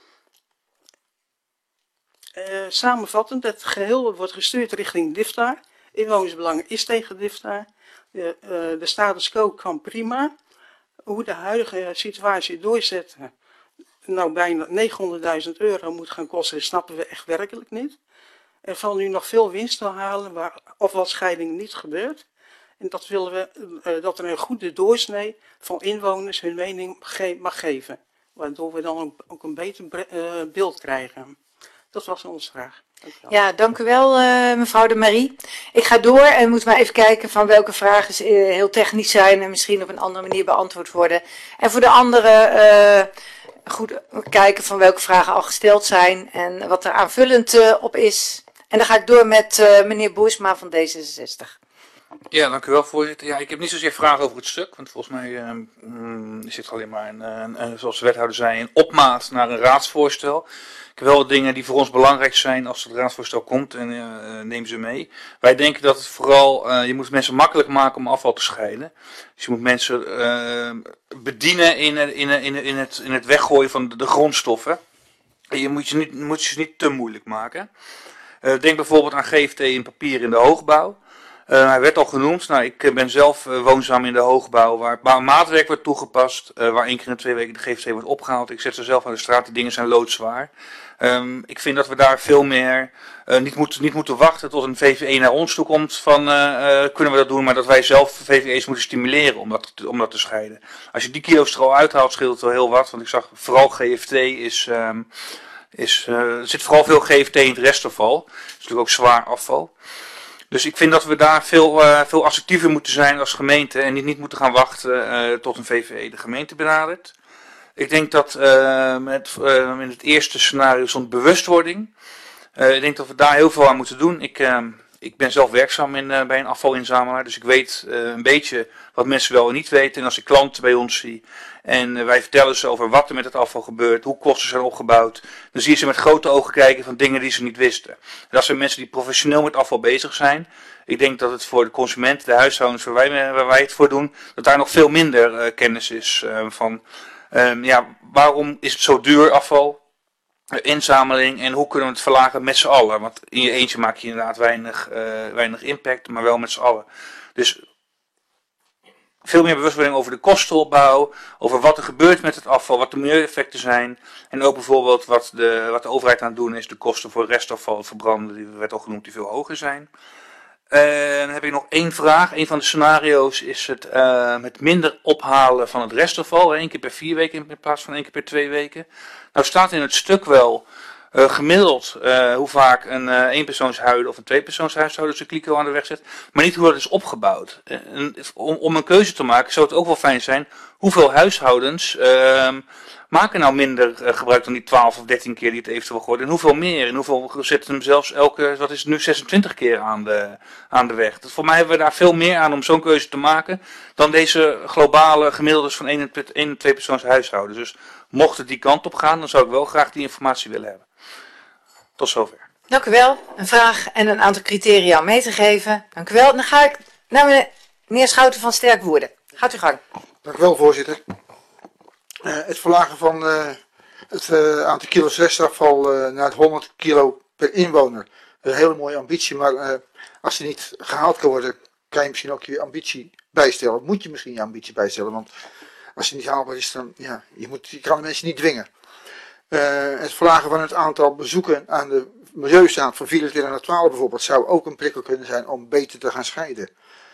[SPEAKER 4] Samenvattend, het geheel wordt gestuurd richting DIFTA. Inwonersbelang is tegen DIFTA. De status quo kan prima. Hoe de huidige situatie doorzetten, nou bijna €900.000 moet gaan kosten, snappen we echt werkelijk niet. Er valt nu nog veel winst te halen waar afvalscheiding niet gebeurt. En dat willen we, dat er een goede doorsnee van inwoners hun mening mag geven. Waardoor we dan ook een beter beeld krijgen. Dat was onze vraag.
[SPEAKER 1] Ja, dank u wel, mevrouw de Marie. Ik ga door en moet maar even kijken van welke vragen heel technisch zijn en misschien op een andere manier beantwoord worden. En voor de anderen goed kijken van welke vragen al gesteld zijn en wat er aanvullend op is. En dan ga ik door met meneer Boersma van D66.
[SPEAKER 5] Ja, dank u wel, voorzitter. Ja, ik heb niet zozeer vragen over het stuk, want volgens mij is dit alleen maar, zoals de wethouder zei, een opmaat naar een raadsvoorstel. Ik heb wel wat dingen die voor ons belangrijk zijn als het raadsvoorstel komt en neem ze mee. Wij denken dat het vooral, je moet mensen makkelijk maken om afval te scheiden. Dus je moet mensen bedienen in het weggooien van de grondstoffen. En je moet je niet te moeilijk maken. Denk bijvoorbeeld aan GFT in papier in de hoogbouw. Hij werd al genoemd. Nou, ik ben zelf woonzaam in de hoogbouw waar maatwerk wordt toegepast. Waar 1 keer in de 2 weken de GFT wordt opgehaald. Ik zet ze zelf aan de straat. Die dingen zijn loodzwaar. Ik vind dat we daar veel meer niet moeten wachten tot een VVE naar ons toe komt van kunnen we dat doen. Maar dat wij zelf VVE's moeten stimuleren om dat te scheiden. Als je die kilo's er al uithaalt scheelt het wel heel wat. Want ik zag vooral GFT er zit vooral veel GFT in het restafval. Dat is natuurlijk ook zwaar afval. Dus ik vind dat we daar veel assertiever moeten zijn als gemeente en niet moeten gaan wachten tot een VVE de gemeente benadert. Ik denk dat in het eerste scenario stond bewustwording. Ik denk dat we daar heel veel aan moeten doen. Ik Ik ben zelf werkzaam bij een afvalinzamelaar, dus ik weet een beetje wat mensen wel en niet weten. En als ik klanten bij ons zie en wij vertellen ze over wat er met het afval gebeurt, hoe kosten zijn opgebouwd, dan zie je ze met grote ogen kijken van dingen die ze niet wisten. En dat zijn mensen die professioneel met afval bezig zijn. Ik denk dat het voor de consument, de huishoudens waar wij het voor doen, dat daar nog veel minder kennis is van waarom is het zo duur afval? Inzameling en hoe kunnen we het verlagen met z'n allen. Want in je eentje maak je inderdaad weinig impact, maar wel met z'n allen. Dus veel meer bewustwording over de kostenopbouw, over wat er gebeurt met het afval, wat de milieueffecten zijn. En ook bijvoorbeeld wat de overheid aan het doen is, de kosten voor restafval, verbranden, die werd al genoemd, die veel hoger zijn. Dan heb ik nog één vraag. Een van de scenario's is het minder ophalen van het restafval. 1 keer per 4 weken in plaats van 1 keer per 2 weken. Nou staat in het stuk wel gemiddeld hoe vaak een eenpersoonshuishouden of een tweepersoonshuishouden zijn kliko aan de weg zet. Maar niet hoe dat is opgebouwd. Om een keuze te maken zou het ook wel fijn zijn. Hoeveel huishoudens maken nou minder gebruik dan die 12 of 13 keer die het eventueel gooit. En hoeveel meer? En hoeveel zetten hem zelfs wat is het nu, 26 keer aan de weg. Dus voor mij hebben we daar veel meer aan om zo'n keuze te maken dan deze globale gemiddeldes van 1 en 2 persoons huishouden. Dus mocht het die kant op gaan, dan zou ik wel graag die informatie willen hebben. Tot zover.
[SPEAKER 1] Dank u wel. Een vraag en een aantal criteria om mee te geven. Dank u wel. Dan ga ik naar meneer Schouten van Sterkwoerden. Gaat u gang.
[SPEAKER 6] Dank u wel, voorzitter. Het verlagen van het aantal kilo's restafval naar 100 kilo per inwoner. Dat is een hele mooie ambitie, maar als die niet gehaald kan worden, kan je misschien ook je ambitie bijstellen. Moet je misschien je ambitie bijstellen, want als die niet haalbaar is, dan je kan de mensen niet dwingen. Het verlagen van het aantal bezoeken aan de Milieustaat van 24 naar 12 bijvoorbeeld zou ook een prikkel kunnen zijn om beter te gaan scheiden.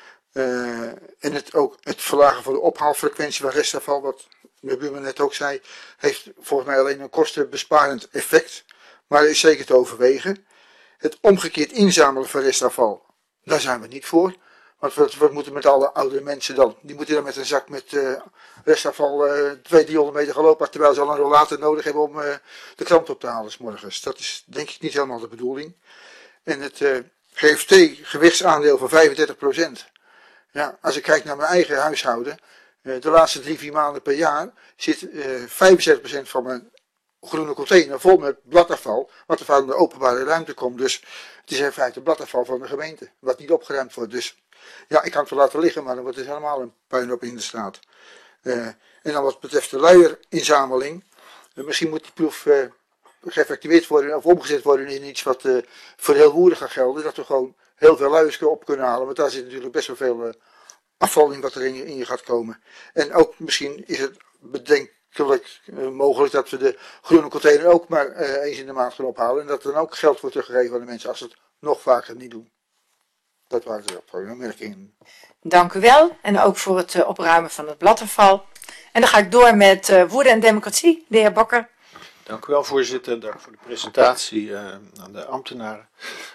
[SPEAKER 6] En het verlagen van de ophaalfrequentie van restafval, wat de buurman net ook zei, heeft volgens mij alleen een kostenbesparend effect, maar is zeker te overwegen. Het omgekeerd inzamelen van restafval, daar zijn we niet voor. Want wat moeten met alle oudere mensen dan? Die moeten dan met een zak met restafval 200-300 meter gelopen, terwijl ze al een rollator nodig hebben om de krant op te halen 's morgens. Dat is denk ik niet helemaal de bedoeling. En het GFT-gewichtsaandeel van 35%. Ja, als ik kijk naar mijn eigen huishouden, de laatste 3-4 maanden per jaar zit 65% van mijn groene container vol met bladafval, wat er van de openbare ruimte komt. Dus het is in feite bladafval van de gemeente, wat niet opgeruimd wordt. Dus ja, ik kan het wel laten liggen, maar dan wordt het helemaal een puinhoop in de straat. En dan wat betreft de luierinzameling, misschien moet die proef geëffectueerd worden of omgezet worden in iets wat voor heel Woerden gaat gelden, dat we gewoon heel veel luiers op kunnen halen, want daar zit natuurlijk best wel veel afval in wat er in je gaat komen. En ook misschien is het bedenkelijk mogelijk dat we de groene container ook maar eens in de maand gaan ophalen en dat er dan ook geld wordt teruggegeven aan de mensen als ze het nog vaker niet doen. Dat waren de opmerkingen.
[SPEAKER 1] Dank u wel. En ook voor het opruimen van het bladafval. En dan ga ik door met Woerden en Democratie, de heer Bakker.
[SPEAKER 7] Dank u wel, voorzitter. Dank voor de presentatie aan de ambtenaren.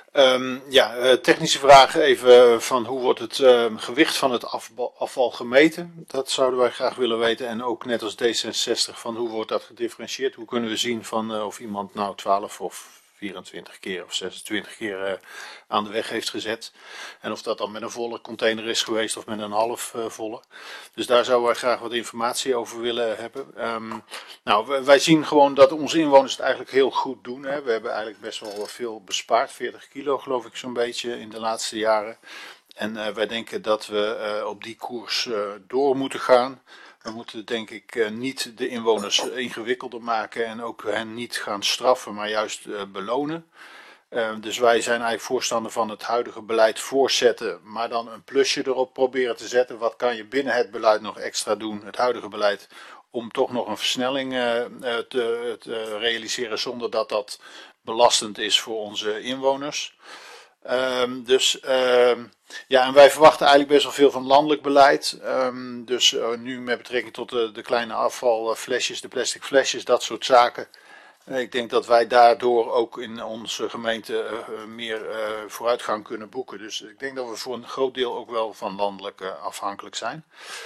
[SPEAKER 7] Technische vraag even van hoe wordt het gewicht van het afval gemeten? Dat zouden wij graag willen weten. En ook net als D66 van hoe wordt dat gedifferentieerd? Hoe kunnen we zien van of iemand nou 12 of 24 keer of 26 keer aan de weg heeft gezet. En of dat dan met een volle container is geweest of met een half volle. Dus daar zouden wij graag wat informatie over willen hebben. Wij zien gewoon dat onze inwoners het eigenlijk heel goed doen. Hè. We hebben eigenlijk best wel veel bespaard. 40 kilo geloof ik zo'n beetje in de laatste jaren. En wij denken dat we op die koers door moeten gaan. We moeten denk ik niet de inwoners ingewikkelder maken en ook hen niet gaan straffen, maar juist belonen. Dus wij zijn eigenlijk voorstander van het huidige beleid voortzetten, maar dan een plusje erop proberen te zetten. Wat kan je binnen het beleid nog extra doen, het huidige beleid, om toch nog een versnelling te realiseren zonder dat dat belastend is voor onze inwoners. En wij verwachten eigenlijk best wel veel van landelijk beleid. Nu met betrekking tot de kleine afvalflesjes, de plastic flesjes, dat soort zaken. Ik denk dat wij daardoor ook in onze gemeente meer vooruitgang kunnen boeken. Dus ik denk dat we voor een groot deel ook wel van landelijk afhankelijk zijn.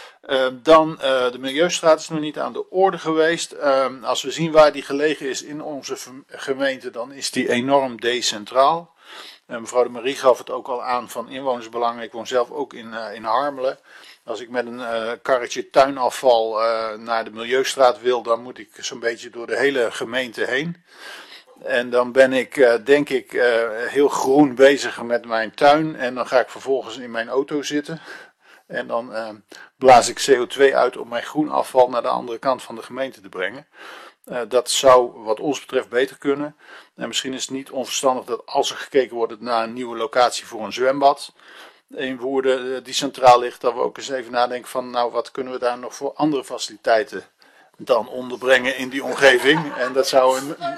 [SPEAKER 7] De Milieustraat is nog niet aan de orde geweest. Als we zien waar die gelegen is in onze gemeente, dan is die enorm decentraal. Mevrouw de Marie gaf het ook al aan van inwonersbelang. Ik woon zelf ook in Harmelen. Als ik met een karretje tuinafval naar de Milieustraat wil, dan moet ik zo'n beetje door de hele gemeente heen. En dan ben ik, denk ik, heel groen bezig met mijn tuin. En dan ga ik vervolgens in mijn auto zitten. En dan blaas ik CO2 uit om mijn groen afval naar de andere kant van de gemeente te brengen. Dat zou wat ons betreft beter kunnen. En misschien is het niet onverstandig dat als er gekeken wordt naar een nieuwe locatie voor een zwembad in Woerden die centraal ligt, dat we ook eens even nadenken van nou wat kunnen we daar nog voor andere faciliteiten dan onderbrengen in die omgeving. En dat zou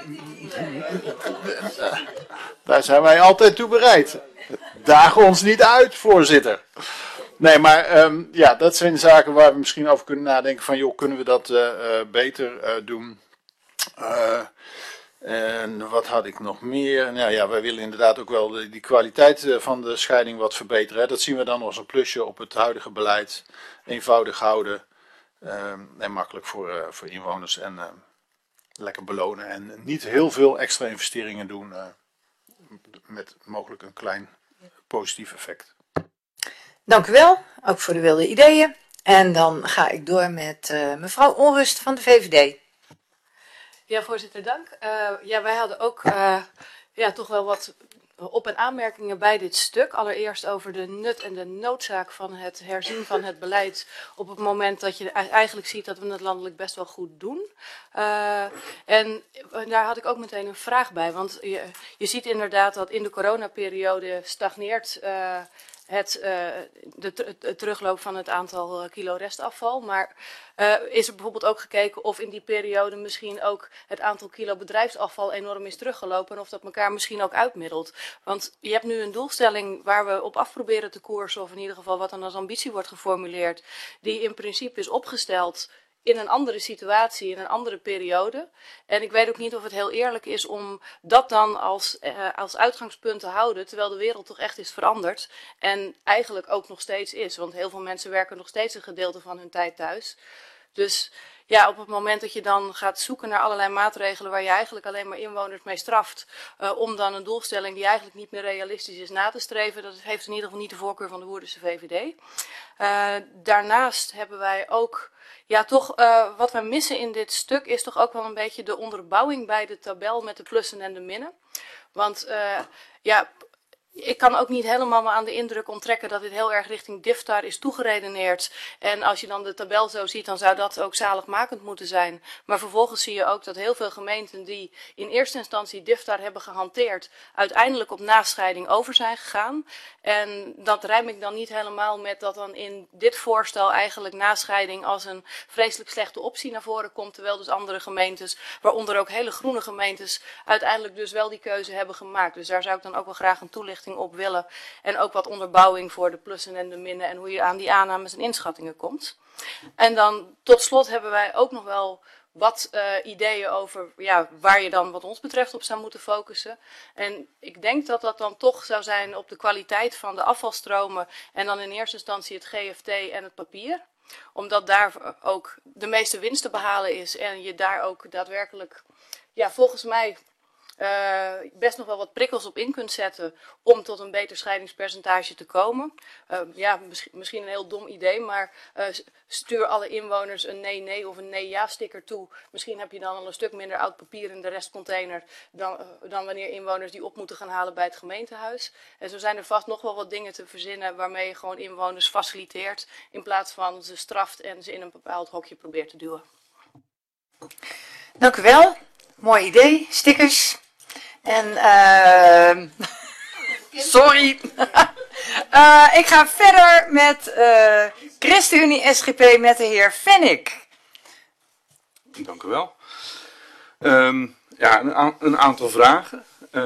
[SPEAKER 7] daar zijn wij altijd toe bereid. Daag ons niet uit, voorzitter. Nee, maar ja, dat zijn zaken waar we misschien over kunnen nadenken van joh, kunnen we dat beter doen. En wat had ik nog meer? Nou ja, wij willen inderdaad ook wel die kwaliteit van de scheiding wat verbeteren. Hè. Dat zien we dan als een plusje op het huidige beleid. Eenvoudig houden en makkelijk voor inwoners en lekker belonen. En niet heel veel extra investeringen doen met mogelijk een klein positief effect.
[SPEAKER 1] Dank u wel, ook voor de wilde ideeën. En dan ga ik door met mevrouw Onrust van de VVD.
[SPEAKER 8] Ja, voorzitter, dank. Ja, wij hadden ook toch wel wat op- en aanmerkingen bij dit stuk. Allereerst over de nut en de noodzaak van het herzien van het beleid op het moment dat je eigenlijk ziet dat we het landelijk best wel goed doen. En daar had ik ook meteen een vraag bij, want je ziet inderdaad dat in de coronaperiode stagneert het terugloop van het aantal kilo restafval. Maar is er bijvoorbeeld ook gekeken of in die periode misschien ook het aantal kilo bedrijfsafval enorm is teruggelopen en of dat elkaar misschien ook uitmiddelt. Want je hebt nu een doelstelling waar we op af proberen te koersen, of in ieder geval wat dan als ambitie wordt geformuleerd, die in principe is opgesteld in een andere situatie, in een andere periode. En ik weet ook niet of het heel eerlijk is om dat dan als uitgangspunt te houden, terwijl de wereld toch echt is veranderd. En eigenlijk ook nog steeds is, want heel veel mensen werken nog steeds een gedeelte van hun tijd thuis. Dus ja, op het moment dat je dan gaat zoeken naar allerlei maatregelen waar je eigenlijk alleen maar inwoners mee straft, om dan een doelstelling die eigenlijk niet meer realistisch is na te streven, dat heeft in ieder geval niet de voorkeur van de Woerdense VVD. Daarnaast hebben wij ook, ja toch, wat we missen in dit stuk is toch ook wel een beetje de onderbouwing bij de tabel met de plussen en de minnen. Want ja, ik kan ook niet helemaal me aan de indruk onttrekken dat dit heel erg richting DIFTAR is toegeredeneerd. En als je dan de tabel zo ziet, dan zou dat ook zaligmakend moeten zijn. Maar vervolgens zie je ook dat heel veel gemeenten die in eerste instantie DIFTAR hebben gehanteerd, uiteindelijk op nascheiding over zijn gegaan. En dat rijm ik dan niet helemaal met dat dan in dit voorstel eigenlijk nascheiding als een vreselijk slechte optie naar voren komt. Terwijl dus andere gemeentes, waaronder ook hele groene gemeentes, uiteindelijk dus wel die keuze hebben gemaakt. Dus daar zou ik dan ook wel graag een toelichting op willen. En ook wat onderbouwing voor de plussen en de minnen en hoe je aan die aannames en inschattingen komt. En dan tot slot hebben wij ook nog wel wat ideeën over ja, waar je dan wat ons betreft op zou moeten focussen. En ik denk dat dat dan toch zou zijn op de kwaliteit van de afvalstromen en dan in eerste instantie het GFT en het papier. Omdat daar ook de meeste winst te behalen is en je daar ook daadwerkelijk, ja, volgens mij best nog wel wat prikkels op in kunt zetten om tot een beter scheidingspercentage te komen. Ja, misschien een heel dom idee, maar stuur alle inwoners een nee-nee of een nee-ja-sticker toe. Misschien heb je dan al een stuk minder oud papier in de restcontainer dan wanneer inwoners die op moeten gaan halen bij het gemeentehuis. En zo zijn er vast nog wel wat dingen te verzinnen waarmee je gewoon inwoners faciliteert in plaats van ze straft en ze in een bepaald hokje probeert te duwen.
[SPEAKER 1] Dank u wel. Mooi idee. Stickers. En sorry. Ik ga verder met ChristenUnie SGP met de heer Vennik.
[SPEAKER 9] Dank u wel. Ja, een aantal vragen.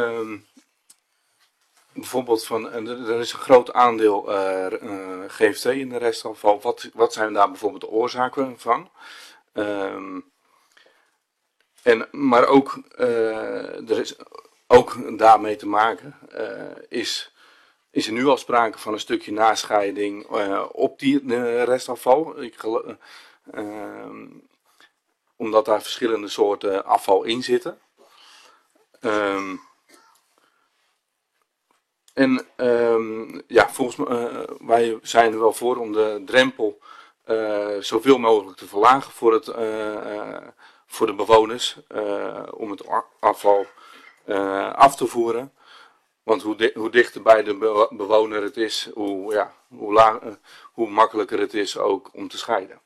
[SPEAKER 9] Bijvoorbeeld er is een groot aandeel GFT in de restafval. Wat zijn daar bijvoorbeeld de oorzaken van? Maar ook, er is ook daarmee te maken, is er nu al sprake van een stukje nascheiding op die restafval. Omdat daar verschillende soorten afval in zitten. En ja, volgens mij, wij zijn er wel voor om de drempel zoveel mogelijk te verlagen voor de bewoners, om het afval af te voeren. Want hoe dichter bij de bewoner het is, hoe makkelijker het is ook om te scheiden.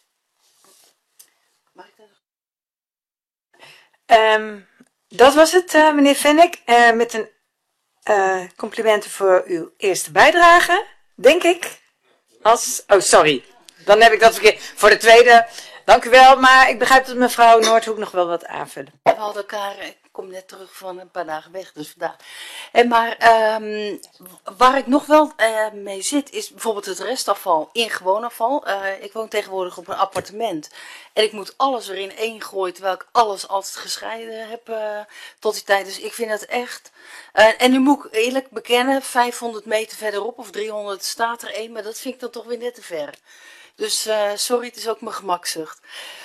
[SPEAKER 1] Dat was het, meneer Vennek, met een complimenten voor uw eerste bijdrage, denk ik. Oh, sorry. Dan heb ik dat verkeerd. Voor de tweede, dank u wel. Maar ik begrijp dat mevrouw Noordhoek nog wel wat aanvullen.
[SPEAKER 10] We hadden elkaar, ik kom net terug van een paar dagen weg, dus vandaag. Maar waar ik nog wel mee zit, is bijvoorbeeld het restafval in gewoon afval. Ik woon tegenwoordig op een appartement. En ik moet alles erin één gooien, terwijl ik alles altijd gescheiden heb tot die tijd. Dus ik vind het echt... en nu moet ik eerlijk bekennen, 500 meter verderop of 300 staat er één, maar dat vind ik dan toch weer net te ver. Dus sorry, het is ook mijn gemakzucht.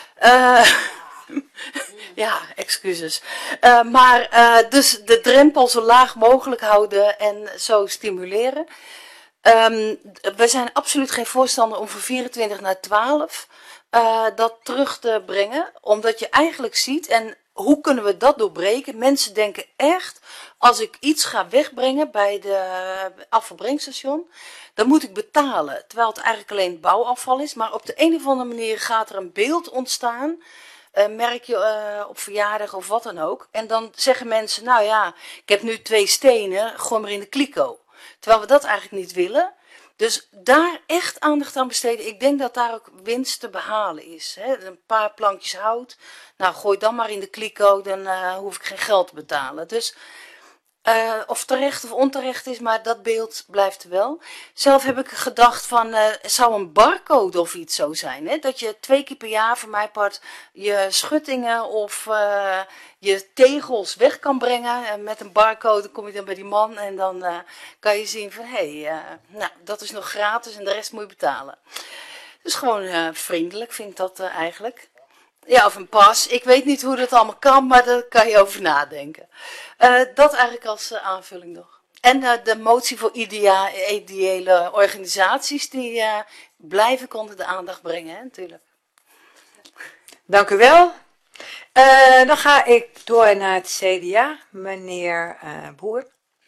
[SPEAKER 10] Ja, excuses. Dus de drempel zo laag mogelijk houden en zo stimuleren. We zijn absoluut geen voorstander om van 24 naar 12 dat terug te brengen. Omdat je eigenlijk ziet, en hoe kunnen we dat doorbreken? Mensen denken echt, als ik iets ga wegbrengen bij de afvalbrengstation, dan moet ik betalen. Terwijl het eigenlijk alleen bouwafval is. Maar op de een of andere manier gaat er een beeld ontstaan. Merk je op verjaardag of wat dan ook. En dan zeggen mensen, nou ja, ik heb nu 2 stenen, gooi maar in de kliko. Terwijl we dat eigenlijk niet willen. Dus daar echt aandacht aan besteden. Ik denk dat daar ook winst te behalen is. Hè? Een paar plankjes hout. Nou, gooi dan maar in de kliko, dan hoef ik geen geld te betalen. Dus of terecht of onterecht is, maar dat beeld blijft er wel. Zelf heb ik gedacht van, zou een barcode of iets zo zijn, hè? Dat je 2 keer per jaar voor mij part je schuttingen of je tegels weg kan brengen. En met een barcode kom je dan bij die man en dan kan je zien van, nou, dat is nog gratis en de rest moet je betalen. Dus gewoon vriendelijk vind ik dat eigenlijk. Ja, of een pas. Ik weet niet hoe dat allemaal kan, maar daar kan je over nadenken. Dat eigenlijk als aanvulling nog. En de motie voor ideële organisaties, die blijf ik onder de aandacht brengen, hè, natuurlijk.
[SPEAKER 1] Dank u wel. Dan ga ik door naar het CDA, meneer Boer.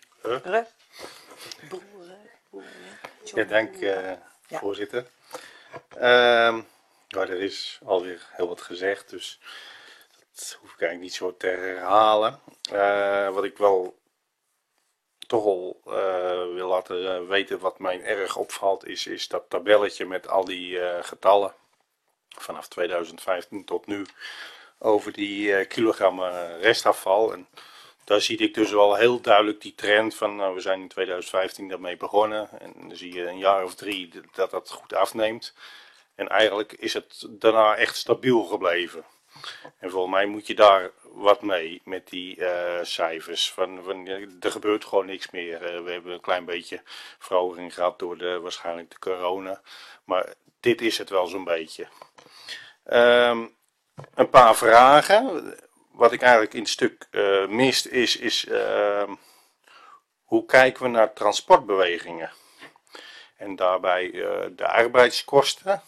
[SPEAKER 11] Ja, dank voorzitter. Ja, er is alweer heel wat gezegd, dus dat hoef ik eigenlijk niet zo te herhalen. Wat ik wel toch al wil laten weten, wat mij erg opvalt, is dat tabelletje met al die getallen vanaf 2015 tot nu over die kilogram restafval. En daar zie ik dus wel heel duidelijk die trend van, nou, we zijn in 2015 daarmee begonnen en dan zie je een jaar of 3 dat dat goed afneemt. En eigenlijk is het daarna echt stabiel gebleven. En volgens mij moet je daar wat mee met die cijfers. Er gebeurt gewoon niks meer. We hebben een klein beetje verhoging gehad door waarschijnlijk de corona. Maar dit is het wel zo'n beetje. Een paar vragen. Wat ik eigenlijk in het stuk mist is hoe kijken we naar transportbewegingen? En daarbij de arbeidskosten.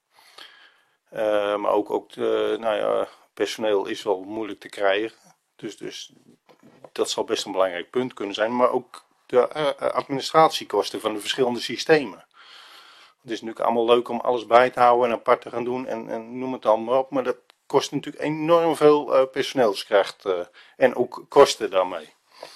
[SPEAKER 11] Maar ook personeel is wel moeilijk te krijgen. Dus dat zal best een belangrijk punt kunnen zijn. Maar ook de administratiekosten van de verschillende systemen. Het is natuurlijk allemaal leuk om alles bij te houden en apart te gaan doen en noem het allemaal op. Maar dat kost natuurlijk enorm veel personeelskracht en ook kosten daarmee.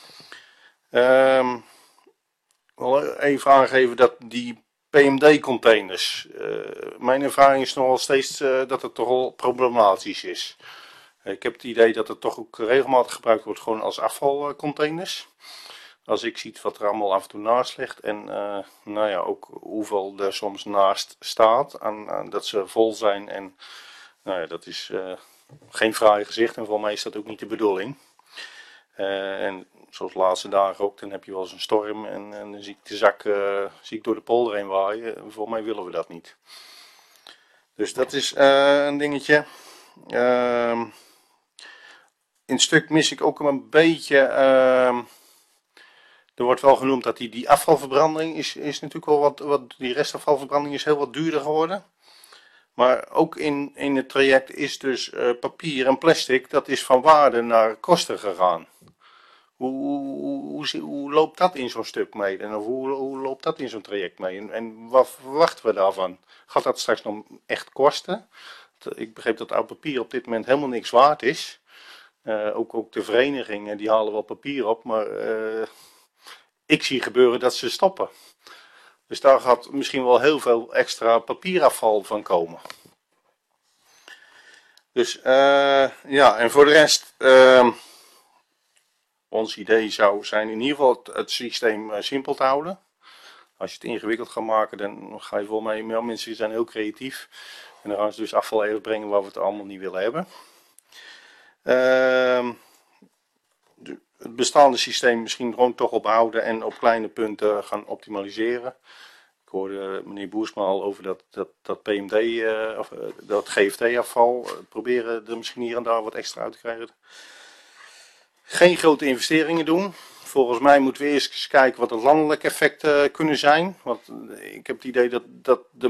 [SPEAKER 11] Ik wil even aangeven dat die PMD-containers, mijn ervaring is nogal steeds dat het toch wel problematisch is. Ik heb het idee dat het toch ook regelmatig gebruikt wordt gewoon als afvalcontainers. Als ik zie wat er allemaal af en toe naast ligt en nou ja, ook hoeveel er soms naast staat, aan dat ze vol zijn. En nou ja, dat is geen fraai gezicht en voor mij is dat ook niet de bedoeling. En zoals de laatste dagen ook, dan heb je wel eens een storm en dan zie ik de zak door de polder heen waaien. Voor mij willen we dat niet. Dus dat is een dingetje. In het stuk mis ik ook een beetje Er wordt wel genoemd dat die afvalverbranding is natuurlijk wel wat die restafvalverbranding is heel wat duurder geworden. Maar ook in het traject is dus papier en plastic, dat is van waarde naar kosten gegaan. Hoe loopt dat in zo'n stuk mee? En hoe loopt dat in zo'n traject mee? En wat verwachten we daarvan? Gaat dat straks nog echt kosten? Ik begreep dat oud papier op dit moment helemaal niks waard is. Ook de verenigingen die halen wel papier op, maar ik zie gebeuren dat ze stoppen. Dus daar gaat misschien wel heel veel extra papierafval van komen. Dus ja, en voor de rest, ons idee zou zijn in ieder geval het systeem simpel te houden. Als je het ingewikkeld gaat maken, dan ga je vol mee. Mensen zijn heel creatief. En dan gaan ze dus afval even brengen waar we het allemaal niet willen hebben. Het bestaande systeem misschien gewoon toch ophouden en op kleine punten gaan optimaliseren. Ik hoorde meneer Boersma al over dat PMD, dat GFT-afval. Proberen er misschien hier en daar wat extra uit te krijgen. Geen grote investeringen doen. Volgens mij moeten we eerst eens kijken wat de landelijke effecten kunnen zijn. Want ik heb het idee dat de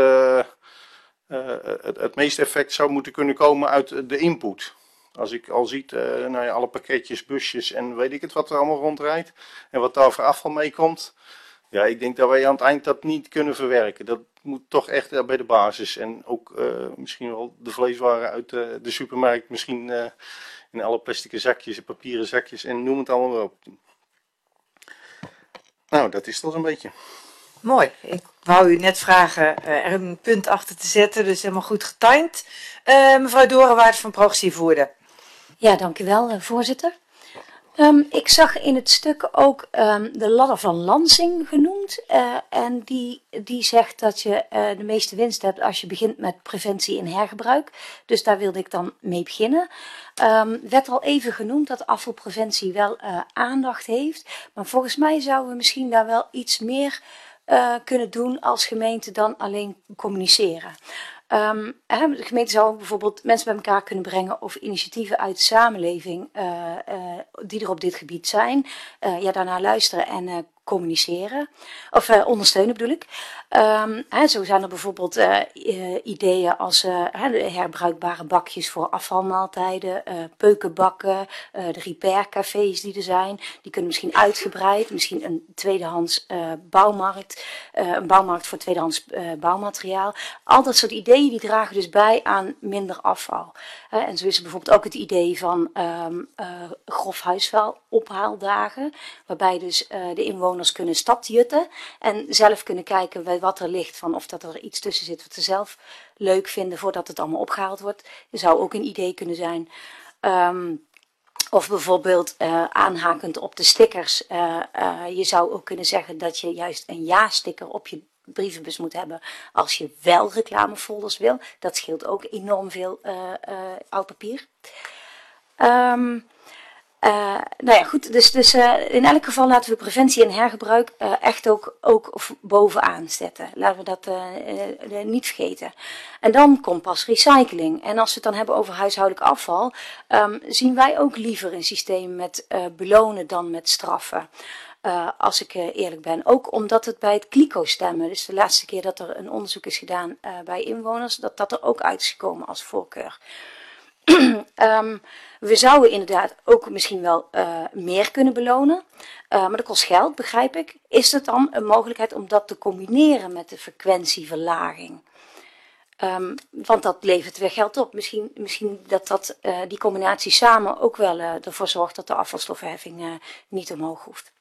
[SPEAKER 11] het meeste effect zou moeten kunnen komen uit de input. Als ik al ziet, nou ja, alle pakketjes, busjes en weet ik het wat er allemaal rondrijdt. En wat daar voor afval meekomt. Ja, ik denk dat wij aan het eind dat niet kunnen verwerken. Dat moet toch echt bij de basis. En ook misschien wel de vleeswaren uit de supermarkt. Misschien in alle plastic zakjes en papieren zakjes en noem het allemaal op. Nou, dat is toch een beetje.
[SPEAKER 1] Mooi. Ik wou u net vragen er een punt achter te zetten, dus helemaal goed getimed. Mevrouw Dorenwaard van Progressievoerder.
[SPEAKER 12] Ja, dank u wel, voorzitter. Ik zag in het stuk ook de ladder van Lansing genoemd. En die zegt dat je de meeste winst hebt als je begint met preventie en hergebruik. Dus daar wilde ik dan mee beginnen. Werd al even genoemd dat afvalpreventie wel aandacht heeft. Maar volgens mij zouden we misschien daar wel iets meer kunnen doen als gemeente dan alleen communiceren. De gemeente zou ook bijvoorbeeld mensen bij elkaar kunnen brengen of initiatieven uit de samenleving die er op dit gebied zijn, daarnaar luisteren en communiceren. Of ondersteunen bedoel ik. Zo zijn er bijvoorbeeld ideeën als de herbruikbare bakjes voor afvalmaaltijden, peukenbakken, de repaircafés die er zijn. Die kunnen misschien uitgebreid, misschien een tweedehands bouwmarkt, een bouwmarkt voor tweedehands bouwmateriaal. Al dat soort ideeën die dragen dus bij aan minder afval. En zo is er bijvoorbeeld ook het idee van grof huisvuil ophaaldagen, waarbij dus de inwoners kunnen stadjutten en zelf kunnen kijken bij wat er ligt, van of dat er iets tussen zit wat ze zelf leuk vinden voordat het allemaal opgehaald wordt. Dat zou ook een idee kunnen zijn. Of bijvoorbeeld aanhakend op de stickers. Je zou ook kunnen zeggen dat je juist een ja-sticker op je brievenbus moet hebben als je wel reclamefolders wil. Dat scheelt ook enorm veel oud papier. Nou ja, goed, dus in elk geval laten we preventie en hergebruik echt ook bovenaan zetten. Laten we dat niet vergeten. En dan komt pas recycling. En als we het dan hebben over huishoudelijk afval, zien wij ook liever een systeem met belonen dan met straffen. Als ik eerlijk ben. Ook omdat het bij het CLICO-stemmen, dus de laatste keer dat er een onderzoek is gedaan bij inwoners, dat er ook uit is gekomen als voorkeur. We zouden inderdaad ook misschien wel meer kunnen belonen, maar dat kost geld, begrijp ik. Is het dan een mogelijkheid om dat te combineren met de frequentieverlaging? Want dat levert weer geld op. Misschien dat die combinatie samen ook wel ervoor zorgt dat de afvalstoffenheffing niet omhoog hoeft.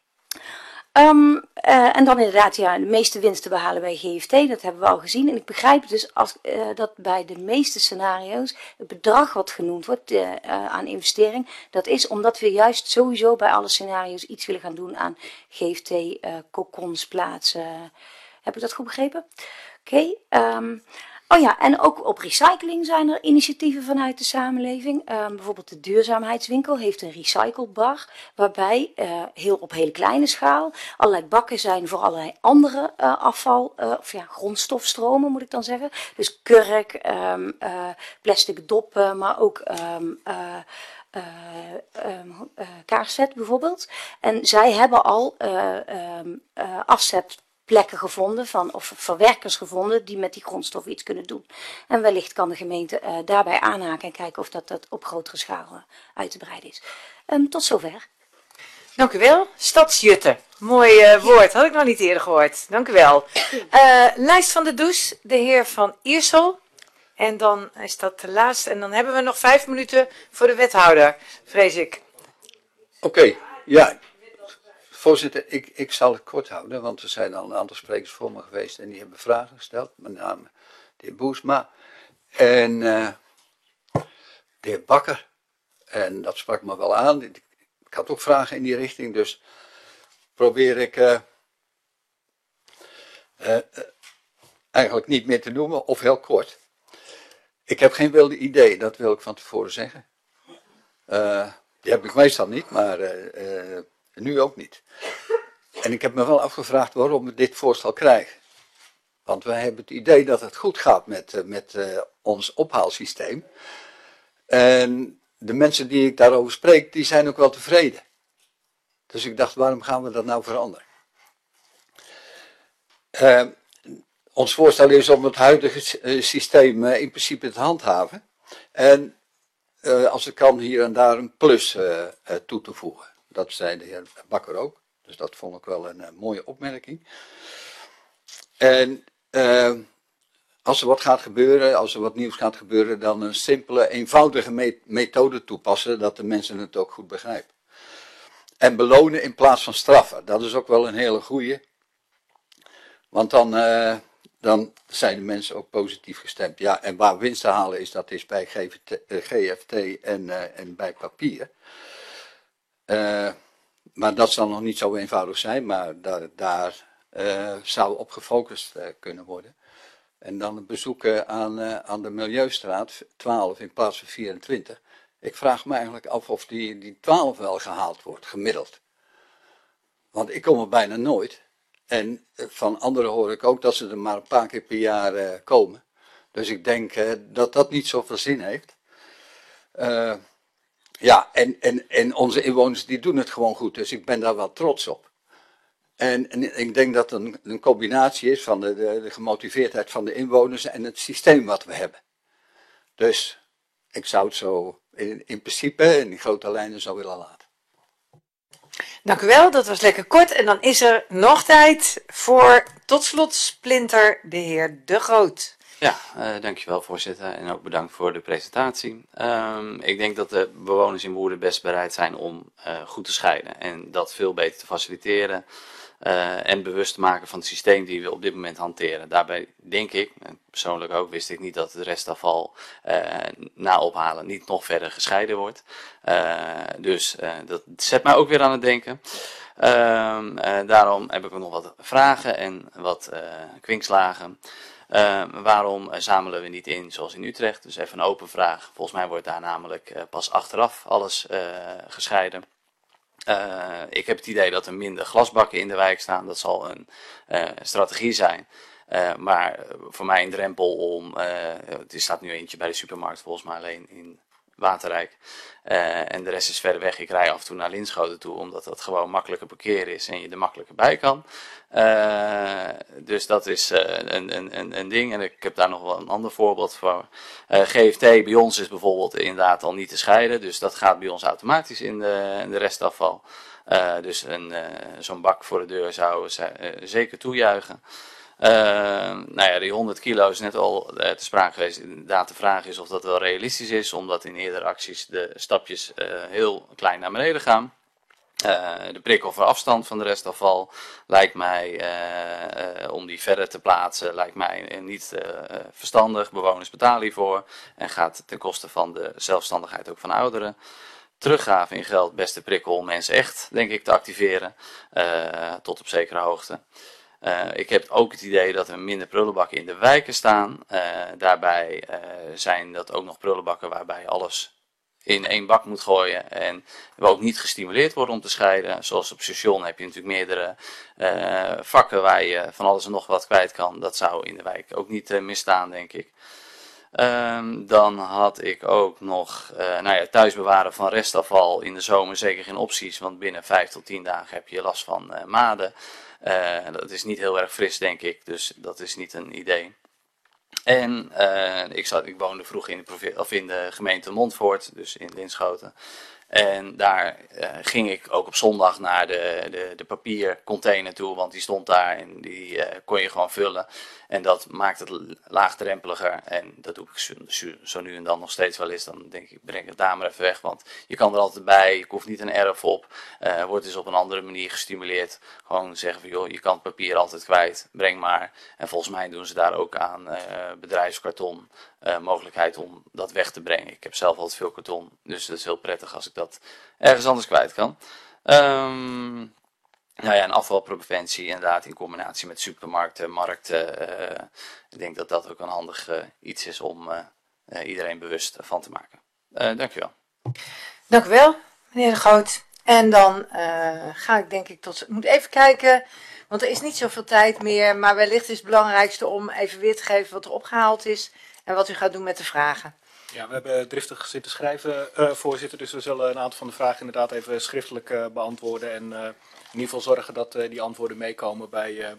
[SPEAKER 12] En dan inderdaad, ja, de meeste winsten behalen bij GFT, dat hebben we al gezien. En ik begrijp dus dat bij de meeste scenario's het bedrag wat genoemd wordt aan investering, dat is omdat we juist sowieso bij alle scenario's iets willen gaan doen aan GFT, kokons plaatsen. Heb ik dat goed begrepen? Oké. Oh ja, en ook op recycling zijn er initiatieven vanuit de samenleving. Bijvoorbeeld de duurzaamheidswinkel heeft een recyclebar, waarbij op hele kleine schaal allerlei bakken zijn voor allerlei andere afval, grondstofstromen moet ik dan zeggen. Dus kurk, plastic doppen, maar ook Kaarset bijvoorbeeld. En zij hebben al afzetplekken gevonden of verwerkers gevonden die met die grondstoffen iets kunnen doen. En wellicht kan de gemeente daarbij aanhaken en kijken of dat op grotere schaal uit te breiden is. Tot zover.
[SPEAKER 1] Dank u wel. Stadsjutten. Mooi woord. Had ik nog niet eerder gehoord. Dank u wel. Lijst van de douche. De heer Van Iersel. En dan is dat de laatste. En dan hebben we nog 5 minuten voor de wethouder, vrees ik.
[SPEAKER 13] Oké, ja. Voorzitter, ik zal het kort houden, want er zijn al een aantal sprekers voor me geweest en die hebben vragen gesteld. Met name de heer Boersma en de heer Bakker. En dat sprak me wel aan. Ik had ook vragen in die richting, dus probeer ik eigenlijk niet meer te noemen, of heel kort. Ik heb geen wilde idee, dat wil ik van tevoren zeggen. Die heb ik meestal niet, maar nu ook niet. En ik heb me wel afgevraagd waarom we dit voorstel krijgen. Want wij hebben het idee dat het goed gaat met ons ophaalsysteem. En de mensen die ik daarover spreek, die zijn ook wel tevreden. Dus ik dacht, waarom gaan we dat nou veranderen? Ons voorstel is om het huidige systeem in principe te handhaven. En als het kan hier en daar een plus toe te voegen. Dat zei de heer Bakker ook. Dus dat vond ik wel een mooie opmerking. En als er wat gaat gebeuren, als er wat nieuws gaat gebeuren, dan een simpele, eenvoudige methode toepassen, dat de mensen het ook goed begrijpen. En belonen in plaats van straffen, dat is ook wel een hele goeie. Want dan zijn de mensen ook positief gestemd. Ja, en waar winst te halen is, dat is bij GFT en bij papier. Maar dat zal nog niet zo eenvoudig zijn, maar daar zou op gefocust kunnen worden. En dan het bezoeken aan de Milieustraat, 12 in plaats van 24. Ik vraag me eigenlijk af of die 12 wel gehaald wordt, gemiddeld. Want ik kom er bijna nooit. En van anderen hoor ik ook dat ze er maar een paar keer per jaar komen. Dus ik denk dat dat niet zoveel zin heeft. Ja, en onze inwoners die doen het gewoon goed. Dus ik ben daar wel trots op. En ik denk dat het een combinatie is van de gemotiveerdheid van de inwoners en het systeem wat we hebben. Dus ik zou het zo in principe in die grote lijnen zo willen laten.
[SPEAKER 1] Dank u wel, dat was lekker kort. En dan is er nog tijd voor tot slot Splinter, de heer De Groot.
[SPEAKER 14] Ja, dankjewel voorzitter en ook bedankt voor de presentatie. Ik denk dat de bewoners in Woerden best bereid zijn om goed te scheiden en dat veel beter te faciliteren en bewust te maken van het systeem die we op dit moment hanteren. Daarbij denk ik, en persoonlijk ook, wist ik niet dat het restafval na ophalen niet nog verder gescheiden wordt. Dus dat zet mij ook weer aan het denken. Daarom heb ik ook nog wat vragen en wat kwinkslagen. Waarom zamelen we niet in zoals in Utrecht? Dus even een open vraag. Volgens mij wordt daar namelijk pas achteraf alles gescheiden. Ik heb het idee dat er minder glasbakken in de wijk staan. Dat zal een strategie zijn. Maar voor mij een drempel om... er staat nu eentje bij de supermarkt volgens mij alleen in Waterrijk. En de rest is verder weg. Ik rij af en toe naar Linschoten toe, omdat dat gewoon makkelijker parkeren is en je er makkelijker bij kan. Dus dat is een ding. En ik heb daar nog wel een ander voorbeeld voor. GFT bij ons is bijvoorbeeld inderdaad al niet te scheiden. Dus dat gaat bij ons automatisch in de restafval. Dus zo'n bak voor de deur zou zeker toejuichen. Nou ja, die 100 kilo is net al te sprake geweest. Inderdaad, de vraag is of dat wel realistisch is, omdat in eerdere acties de stapjes heel klein naar beneden gaan. De prikkel voor afstand van de restafval lijkt mij, om die verder te plaatsen, lijkt mij niet verstandig. Bewoners betalen hiervoor en gaat ten koste van de zelfstandigheid ook van ouderen. Teruggave in geld, beste prikkel om mensen echt, denk ik, te activeren, tot op zekere hoogte. Ik heb ook het idee dat er minder prullenbakken in de wijken staan. Daarbij zijn dat ook nog prullenbakken waarbij je alles in één bak moet gooien. En we ook niet gestimuleerd worden om te scheiden. Zoals op station heb je natuurlijk meerdere vakken waar je van alles en nog wat kwijt kan. Dat zou in de wijk ook niet misstaan, denk ik. Dan had ik ook nog thuis bewaren van restafval in de zomer zeker geen opties, want binnen 5 tot 10 dagen heb je last van maden. Dat is niet heel erg fris, denk ik, dus dat is niet een idee. En ik woonde vroeger in de gemeente Montfoort, dus in Linschoten. En daar ging ik ook op zondag naar de papiercontainer toe, want die stond daar en die kon je gewoon vullen. En dat maakt het laagdrempeliger. En dat doe ik zo nu en dan nog steeds wel eens. Dan denk ik, breng het daar maar even weg, want je kan er altijd bij. Je hoeft niet een erf op. Wordt dus op een andere manier gestimuleerd. Gewoon zeggen van, joh, je kan het papier altijd kwijt. Breng maar. En volgens mij doen ze daar ook aan bedrijfskarton mogelijkheid om dat weg te brengen. Ik heb zelf altijd veel karton, dus dat is heel prettig als ik dat ergens anders kwijt kan. En afvalpreventie inderdaad in combinatie met supermarkten, markten. Ik denk dat dat ook een handig iets is om iedereen bewust van te maken. Dankjewel.
[SPEAKER 1] Dank u wel, meneer De Groot. En dan ga ik denk ik ik moet even kijken, want er is niet zoveel tijd meer, maar wellicht is het belangrijkste om even weer te geven wat er opgehaald is en wat u gaat doen met de vragen.
[SPEAKER 2] Ja, we hebben driftig zitten schrijven, voorzitter, dus we zullen een aantal van de vragen inderdaad even schriftelijk beantwoorden en in ieder geval zorgen dat die antwoorden meekomen bij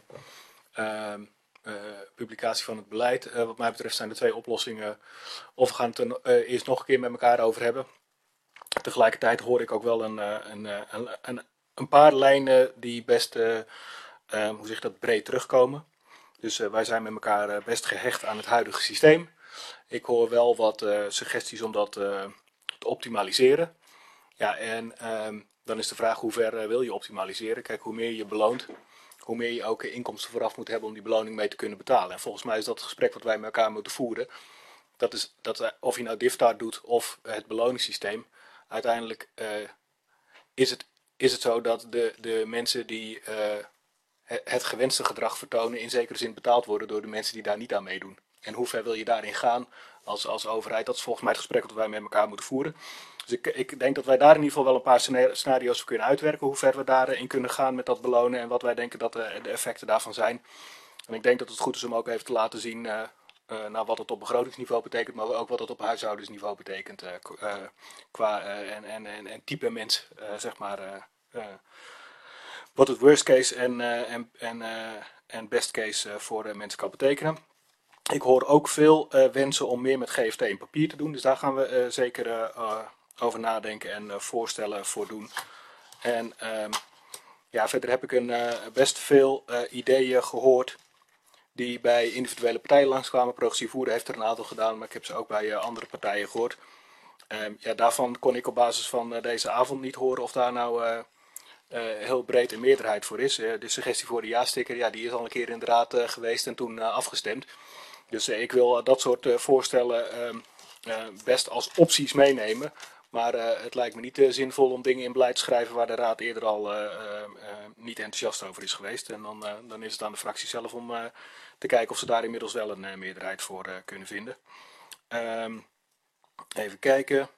[SPEAKER 2] publicatie van het beleid. Wat mij betreft zijn er 2 oplossingen, of we gaan het er eerst nog een keer met elkaar over hebben. Tegelijkertijd hoor ik ook wel een paar lijnen die best breed terugkomen. Dus wij zijn met elkaar best gehecht aan het huidige systeem. Ik hoor wel wat suggesties om dat te optimaliseren. Ja, en dan is de vraag hoe ver wil je optimaliseren. Kijk, hoe meer je beloont, hoe meer je ook inkomsten vooraf moet hebben om die beloning mee te kunnen betalen. En volgens mij is dat het gesprek wat wij met elkaar moeten voeren. Dat is dat of je nou DIFTAR doet of het beloningssysteem. Uiteindelijk is het zo dat de mensen die het gewenste gedrag vertonen in zekere zin betaald worden door de mensen die daar niet aan meedoen. En hoe ver wil je daarin gaan als overheid? Dat is volgens mij het gesprek dat wij met elkaar moeten voeren. Dus ik denk dat wij daar in ieder geval wel een paar scenario's voor kunnen uitwerken. Hoe ver we daarin kunnen gaan met dat belonen en wat wij denken dat de effecten daarvan zijn. En ik denk dat het goed is om ook even te laten zien wat het op begrotingsniveau betekent, maar ook wat het op huishoudensniveau betekent. En type mens, zeg maar. Wat het worst case en best case voor mensen kan betekenen. Ik hoor ook veel wensen om meer met GFT en papier te doen. Dus daar gaan we zeker over nadenken en voorstellen voor doen. En verder heb ik best veel ideeën gehoord die bij individuele partijen langskwamen. Progressief Voeren heeft er een aantal gedaan, maar ik heb ze ook bij andere partijen gehoord. Daarvan kon ik op basis van deze avond niet horen of daar nou heel breed een meerderheid voor is. De suggestie voor de ja-sticker, die is al een keer in de raad geweest en toen afgestemd. Dus ik wil dat soort voorstellen best als opties meenemen. Maar het lijkt me niet zinvol om dingen in beleid te schrijven waar de raad eerder al niet enthousiast over is geweest. En dan is het aan de fractie zelf om te kijken of ze daar inmiddels wel een meerderheid voor kunnen vinden. Even kijken.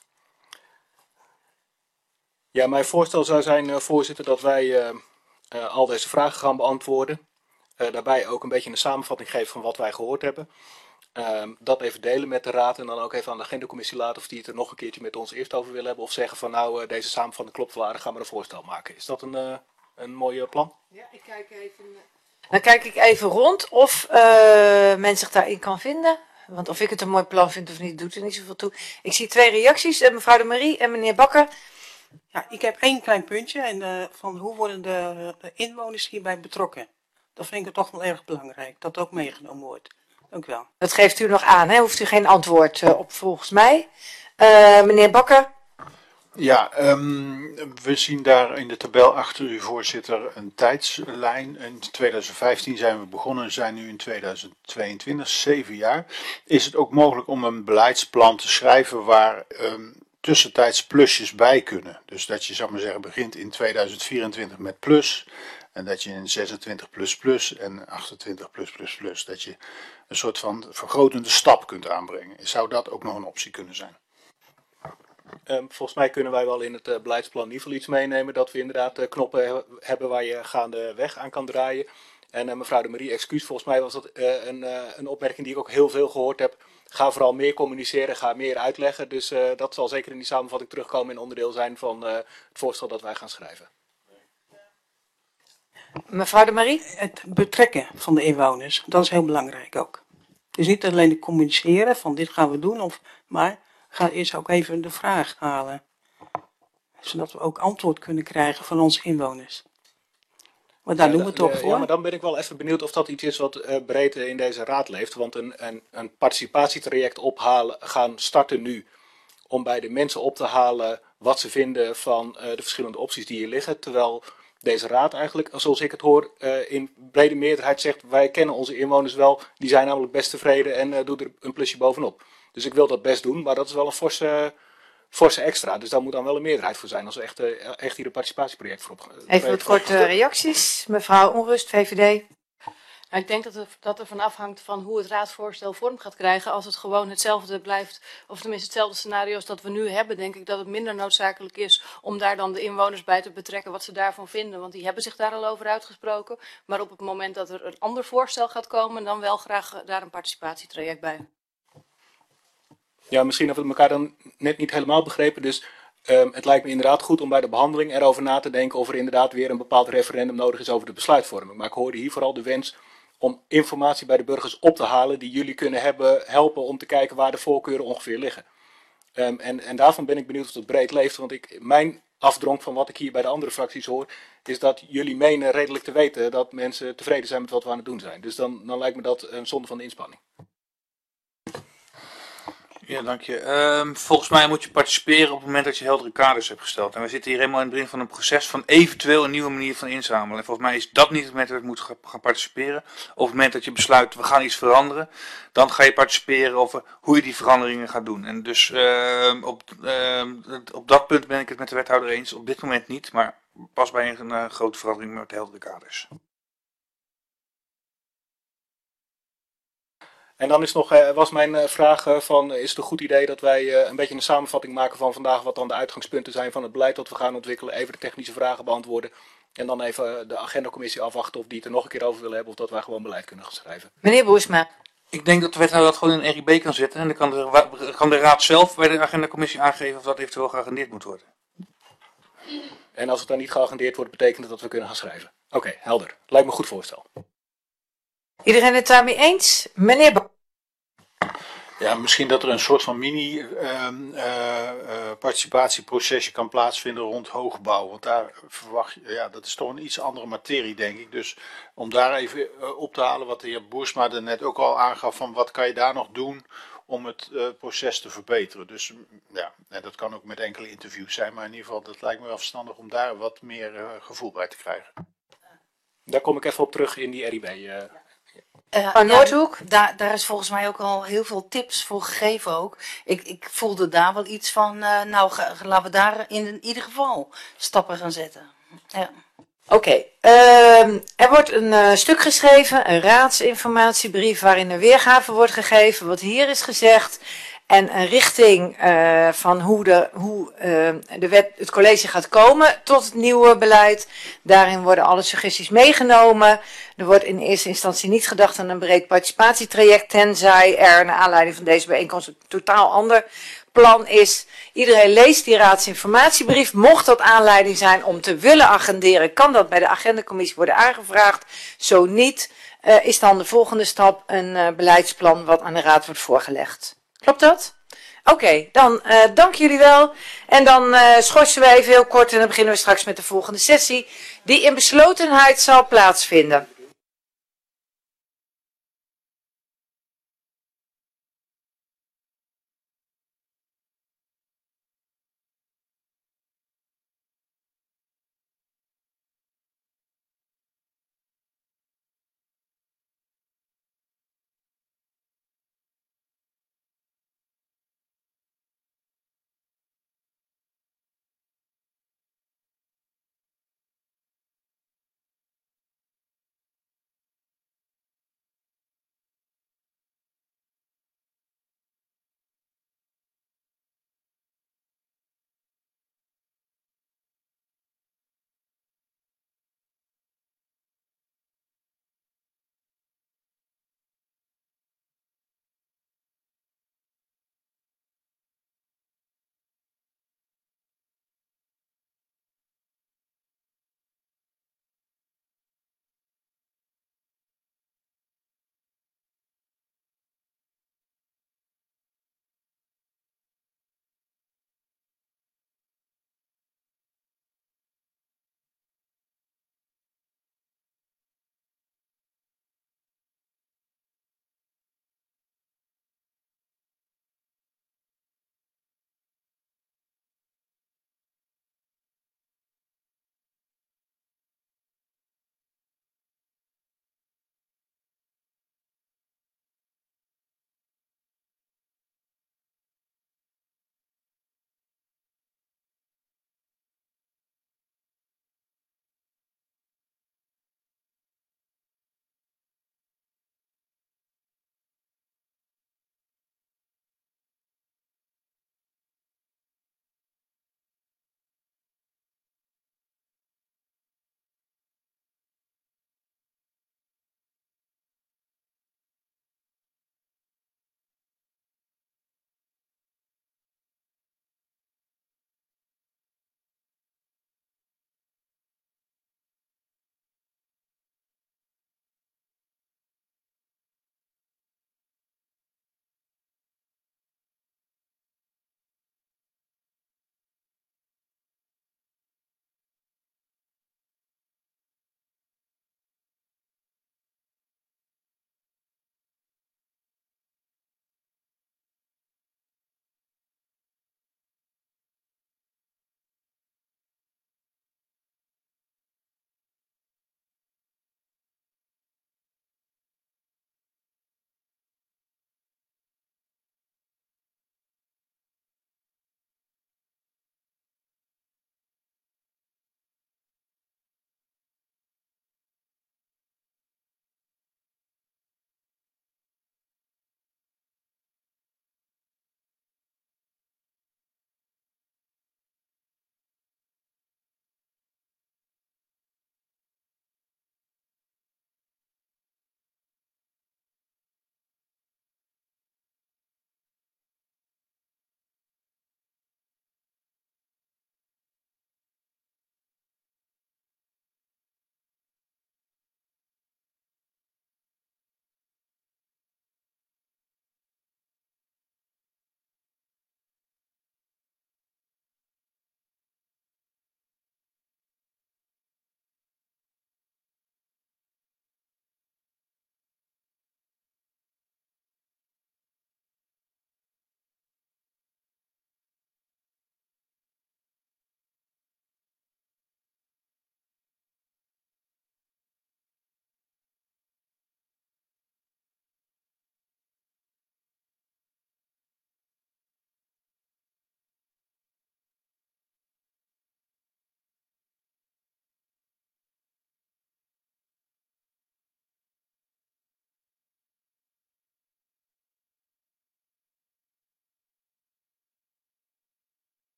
[SPEAKER 2] Ja, mijn voorstel zou zijn, voorzitter, dat wij al deze vragen gaan beantwoorden. Daarbij ook een beetje een samenvatting geven van wat wij gehoord hebben. Dat even delen met de raad en dan ook even aan de agendacommissie laten of die het er nog een keertje met ons eerst over willen hebben. Of zeggen van deze samenvatting klopt wel aardig, gaan we een voorstel maken. Is dat een mooi plan?
[SPEAKER 1] Ja, ik kijk even. Dan kijk ik even rond of men zich daarin kan vinden. Want of ik het een mooi plan vind of niet, doet er niet zoveel toe. Ik zie 2 reacties, mevrouw de Marie en meneer Bakker.
[SPEAKER 4] Ja, ik heb 1 klein puntje en van hoe worden de inwoners hierbij betrokken? Dat vind ik toch wel erg belangrijk, dat ook meegenomen wordt. Dank u wel.
[SPEAKER 1] Dat geeft u nog aan, hè? Hoeft u geen antwoord op volgens mij. Meneer Bakker.
[SPEAKER 7] Ja, we zien daar in de tabel achter u, voorzitter, een tijdslijn. In 2015 zijn we begonnen, we zijn nu in 2022, 7 jaar. Is het ook mogelijk om een beleidsplan te schrijven waar tussentijds plusjes bij kunnen? Dus dat je, zou maar zeggen, begint in 2024 met plus en dat je in 26 plus en 28 plus, dat je een soort van vergrotende stap kunt aanbrengen. Zou dat ook nog een optie kunnen zijn?
[SPEAKER 2] Volgens mij kunnen wij wel in het beleidsplan in ieder geval iets meenemen dat we inderdaad knoppen hebben waar je gaandeweg aan kan draaien. En mevrouw de Marie, excuus, volgens mij was dat een opmerking die ik ook heel veel gehoord heb. Ga vooral meer communiceren, ga meer uitleggen. Dus dat zal zeker in die samenvatting terugkomen en onderdeel zijn van het voorstel dat wij gaan schrijven.
[SPEAKER 1] Mevrouw de Marie?
[SPEAKER 4] Het betrekken van de inwoners, dat is heel belangrijk ook. Dus niet alleen het communiceren van dit gaan we doen, maar ga eerst ook even de vraag halen. Zodat we ook antwoord kunnen krijgen van onze inwoners. Maar daar doen we het toch voor.
[SPEAKER 2] Ja, maar dan ben ik wel even benieuwd of dat iets is wat breed in deze raad leeft. Want een participatietraject gaan starten nu om bij de mensen op te halen wat ze vinden van de verschillende opties die hier liggen. Terwijl deze raad eigenlijk, zoals ik het hoor, in brede meerderheid zegt, wij kennen onze inwoners wel, die zijn namelijk best tevreden en doen er een plusje bovenop. Dus ik wil dat best doen, maar dat is wel een forse extra. Dus daar moet dan wel een meerderheid voor zijn als we echt hier een participatieproject voor op.
[SPEAKER 1] Even wat korte reacties. Mevrouw Onrust, VVD.
[SPEAKER 8] Nou, ik denk dat er van afhangt van hoe het raadsvoorstel vorm gaat krijgen. Als het gewoon hetzelfde blijft, of tenminste hetzelfde scenario als dat we nu hebben, denk ik dat het minder noodzakelijk is om daar dan de inwoners bij te betrekken wat ze daarvan vinden. Want die hebben zich daar al over uitgesproken. Maar op het moment dat er een ander voorstel gaat komen, dan wel graag daar een participatietraject bij.
[SPEAKER 2] Ja, misschien hebben we elkaar dan net niet helemaal begrepen. Dus het lijkt me inderdaad goed om bij de behandeling erover na te denken of er inderdaad weer een bepaald referendum nodig is over de besluitvorming. Maar ik hoorde hier vooral de wens om informatie bij de burgers op te halen die jullie kunnen helpen om te kijken waar de voorkeuren ongeveer liggen. En daarvan ben ik benieuwd of het breed leeft. Want mijn afdronk van wat ik hier bij de andere fracties hoor, is dat jullie menen redelijk te weten dat mensen tevreden zijn met wat we aan het doen zijn. Dus dan lijkt me dat een zonde van de inspanning.
[SPEAKER 5] Ja, dank je. Volgens mij moet je participeren op het moment dat je heldere kaders hebt gesteld. En we zitten hier helemaal in het begin van een proces van eventueel een nieuwe manier van inzamelen. En volgens mij is dat niet het moment dat je moet gaan participeren. Op het moment dat je besluit, we gaan iets veranderen, dan ga je participeren over hoe je die veranderingen gaat doen. En dus op dat punt ben ik het met de wethouder eens. Op dit moment niet, maar pas bij een grote verandering met heldere kaders.
[SPEAKER 2] En dan was mijn vraag is het een goed idee dat wij een beetje een samenvatting maken van vandaag wat dan de uitgangspunten zijn van het beleid dat we gaan ontwikkelen, even de technische vragen beantwoorden en dan even de agendacommissie afwachten of die het er nog een keer over willen hebben of dat wij gewoon beleid kunnen gaan schrijven.
[SPEAKER 1] Meneer Boersma.
[SPEAKER 5] Ik denk dat de wethouder dat gewoon in een RIB kan zetten en dan kan de raad zelf bij de agendacommissie aangeven of dat eventueel geagendeerd moet worden.
[SPEAKER 2] En als het dan niet geagendeerd wordt, betekent het dat we kunnen gaan schrijven. Oké, helder. Lijkt me een goed voorstel.
[SPEAKER 1] Iedereen het daarmee eens? Meneer
[SPEAKER 7] Ja, misschien dat er een soort van mini-participatieprocesje kan plaatsvinden rond hoogbouw. Want daar verwacht je, ja, dat is toch een iets andere materie, denk ik. Dus om daar even op te halen wat de heer Boersma er net ook al aangaf, van wat kan je daar nog doen om het proces te verbeteren. Dus ja, en dat kan ook met enkele interviews zijn, maar in ieder geval, dat lijkt me wel verstandig om daar wat meer gevoel bij te krijgen.
[SPEAKER 2] Daar kom ik even op terug in die RIB.
[SPEAKER 1] Noordhoek?
[SPEAKER 10] Daar is volgens mij ook al heel veel tips voor gegeven ook. Ik voelde daar wel iets van, laten we daar in ieder geval stappen gaan zetten. Ja.
[SPEAKER 1] Oké, er wordt een stuk geschreven, een raadsinformatiebrief waarin een weergave wordt gegeven wat hier is gezegd. En een richting van hoe het college gaat komen tot het nieuwe beleid. Daarin worden alle suggesties meegenomen. Er wordt in eerste instantie niet gedacht aan een breed participatietraject, tenzij er naar aanleiding van deze bijeenkomst een totaal ander plan is. Iedereen leest die raadsinformatiebrief. Mocht dat aanleiding zijn om te willen agenderen, kan dat bij de agendacommissie worden aangevraagd. Zo niet, is dan de volgende stap een beleidsplan wat aan de raad wordt voorgelegd. Klopt dat? Oké, dan dank jullie wel. En dan schorsen we even heel kort en dan beginnen we straks met de volgende sessie, die in beslotenheid zal plaatsvinden.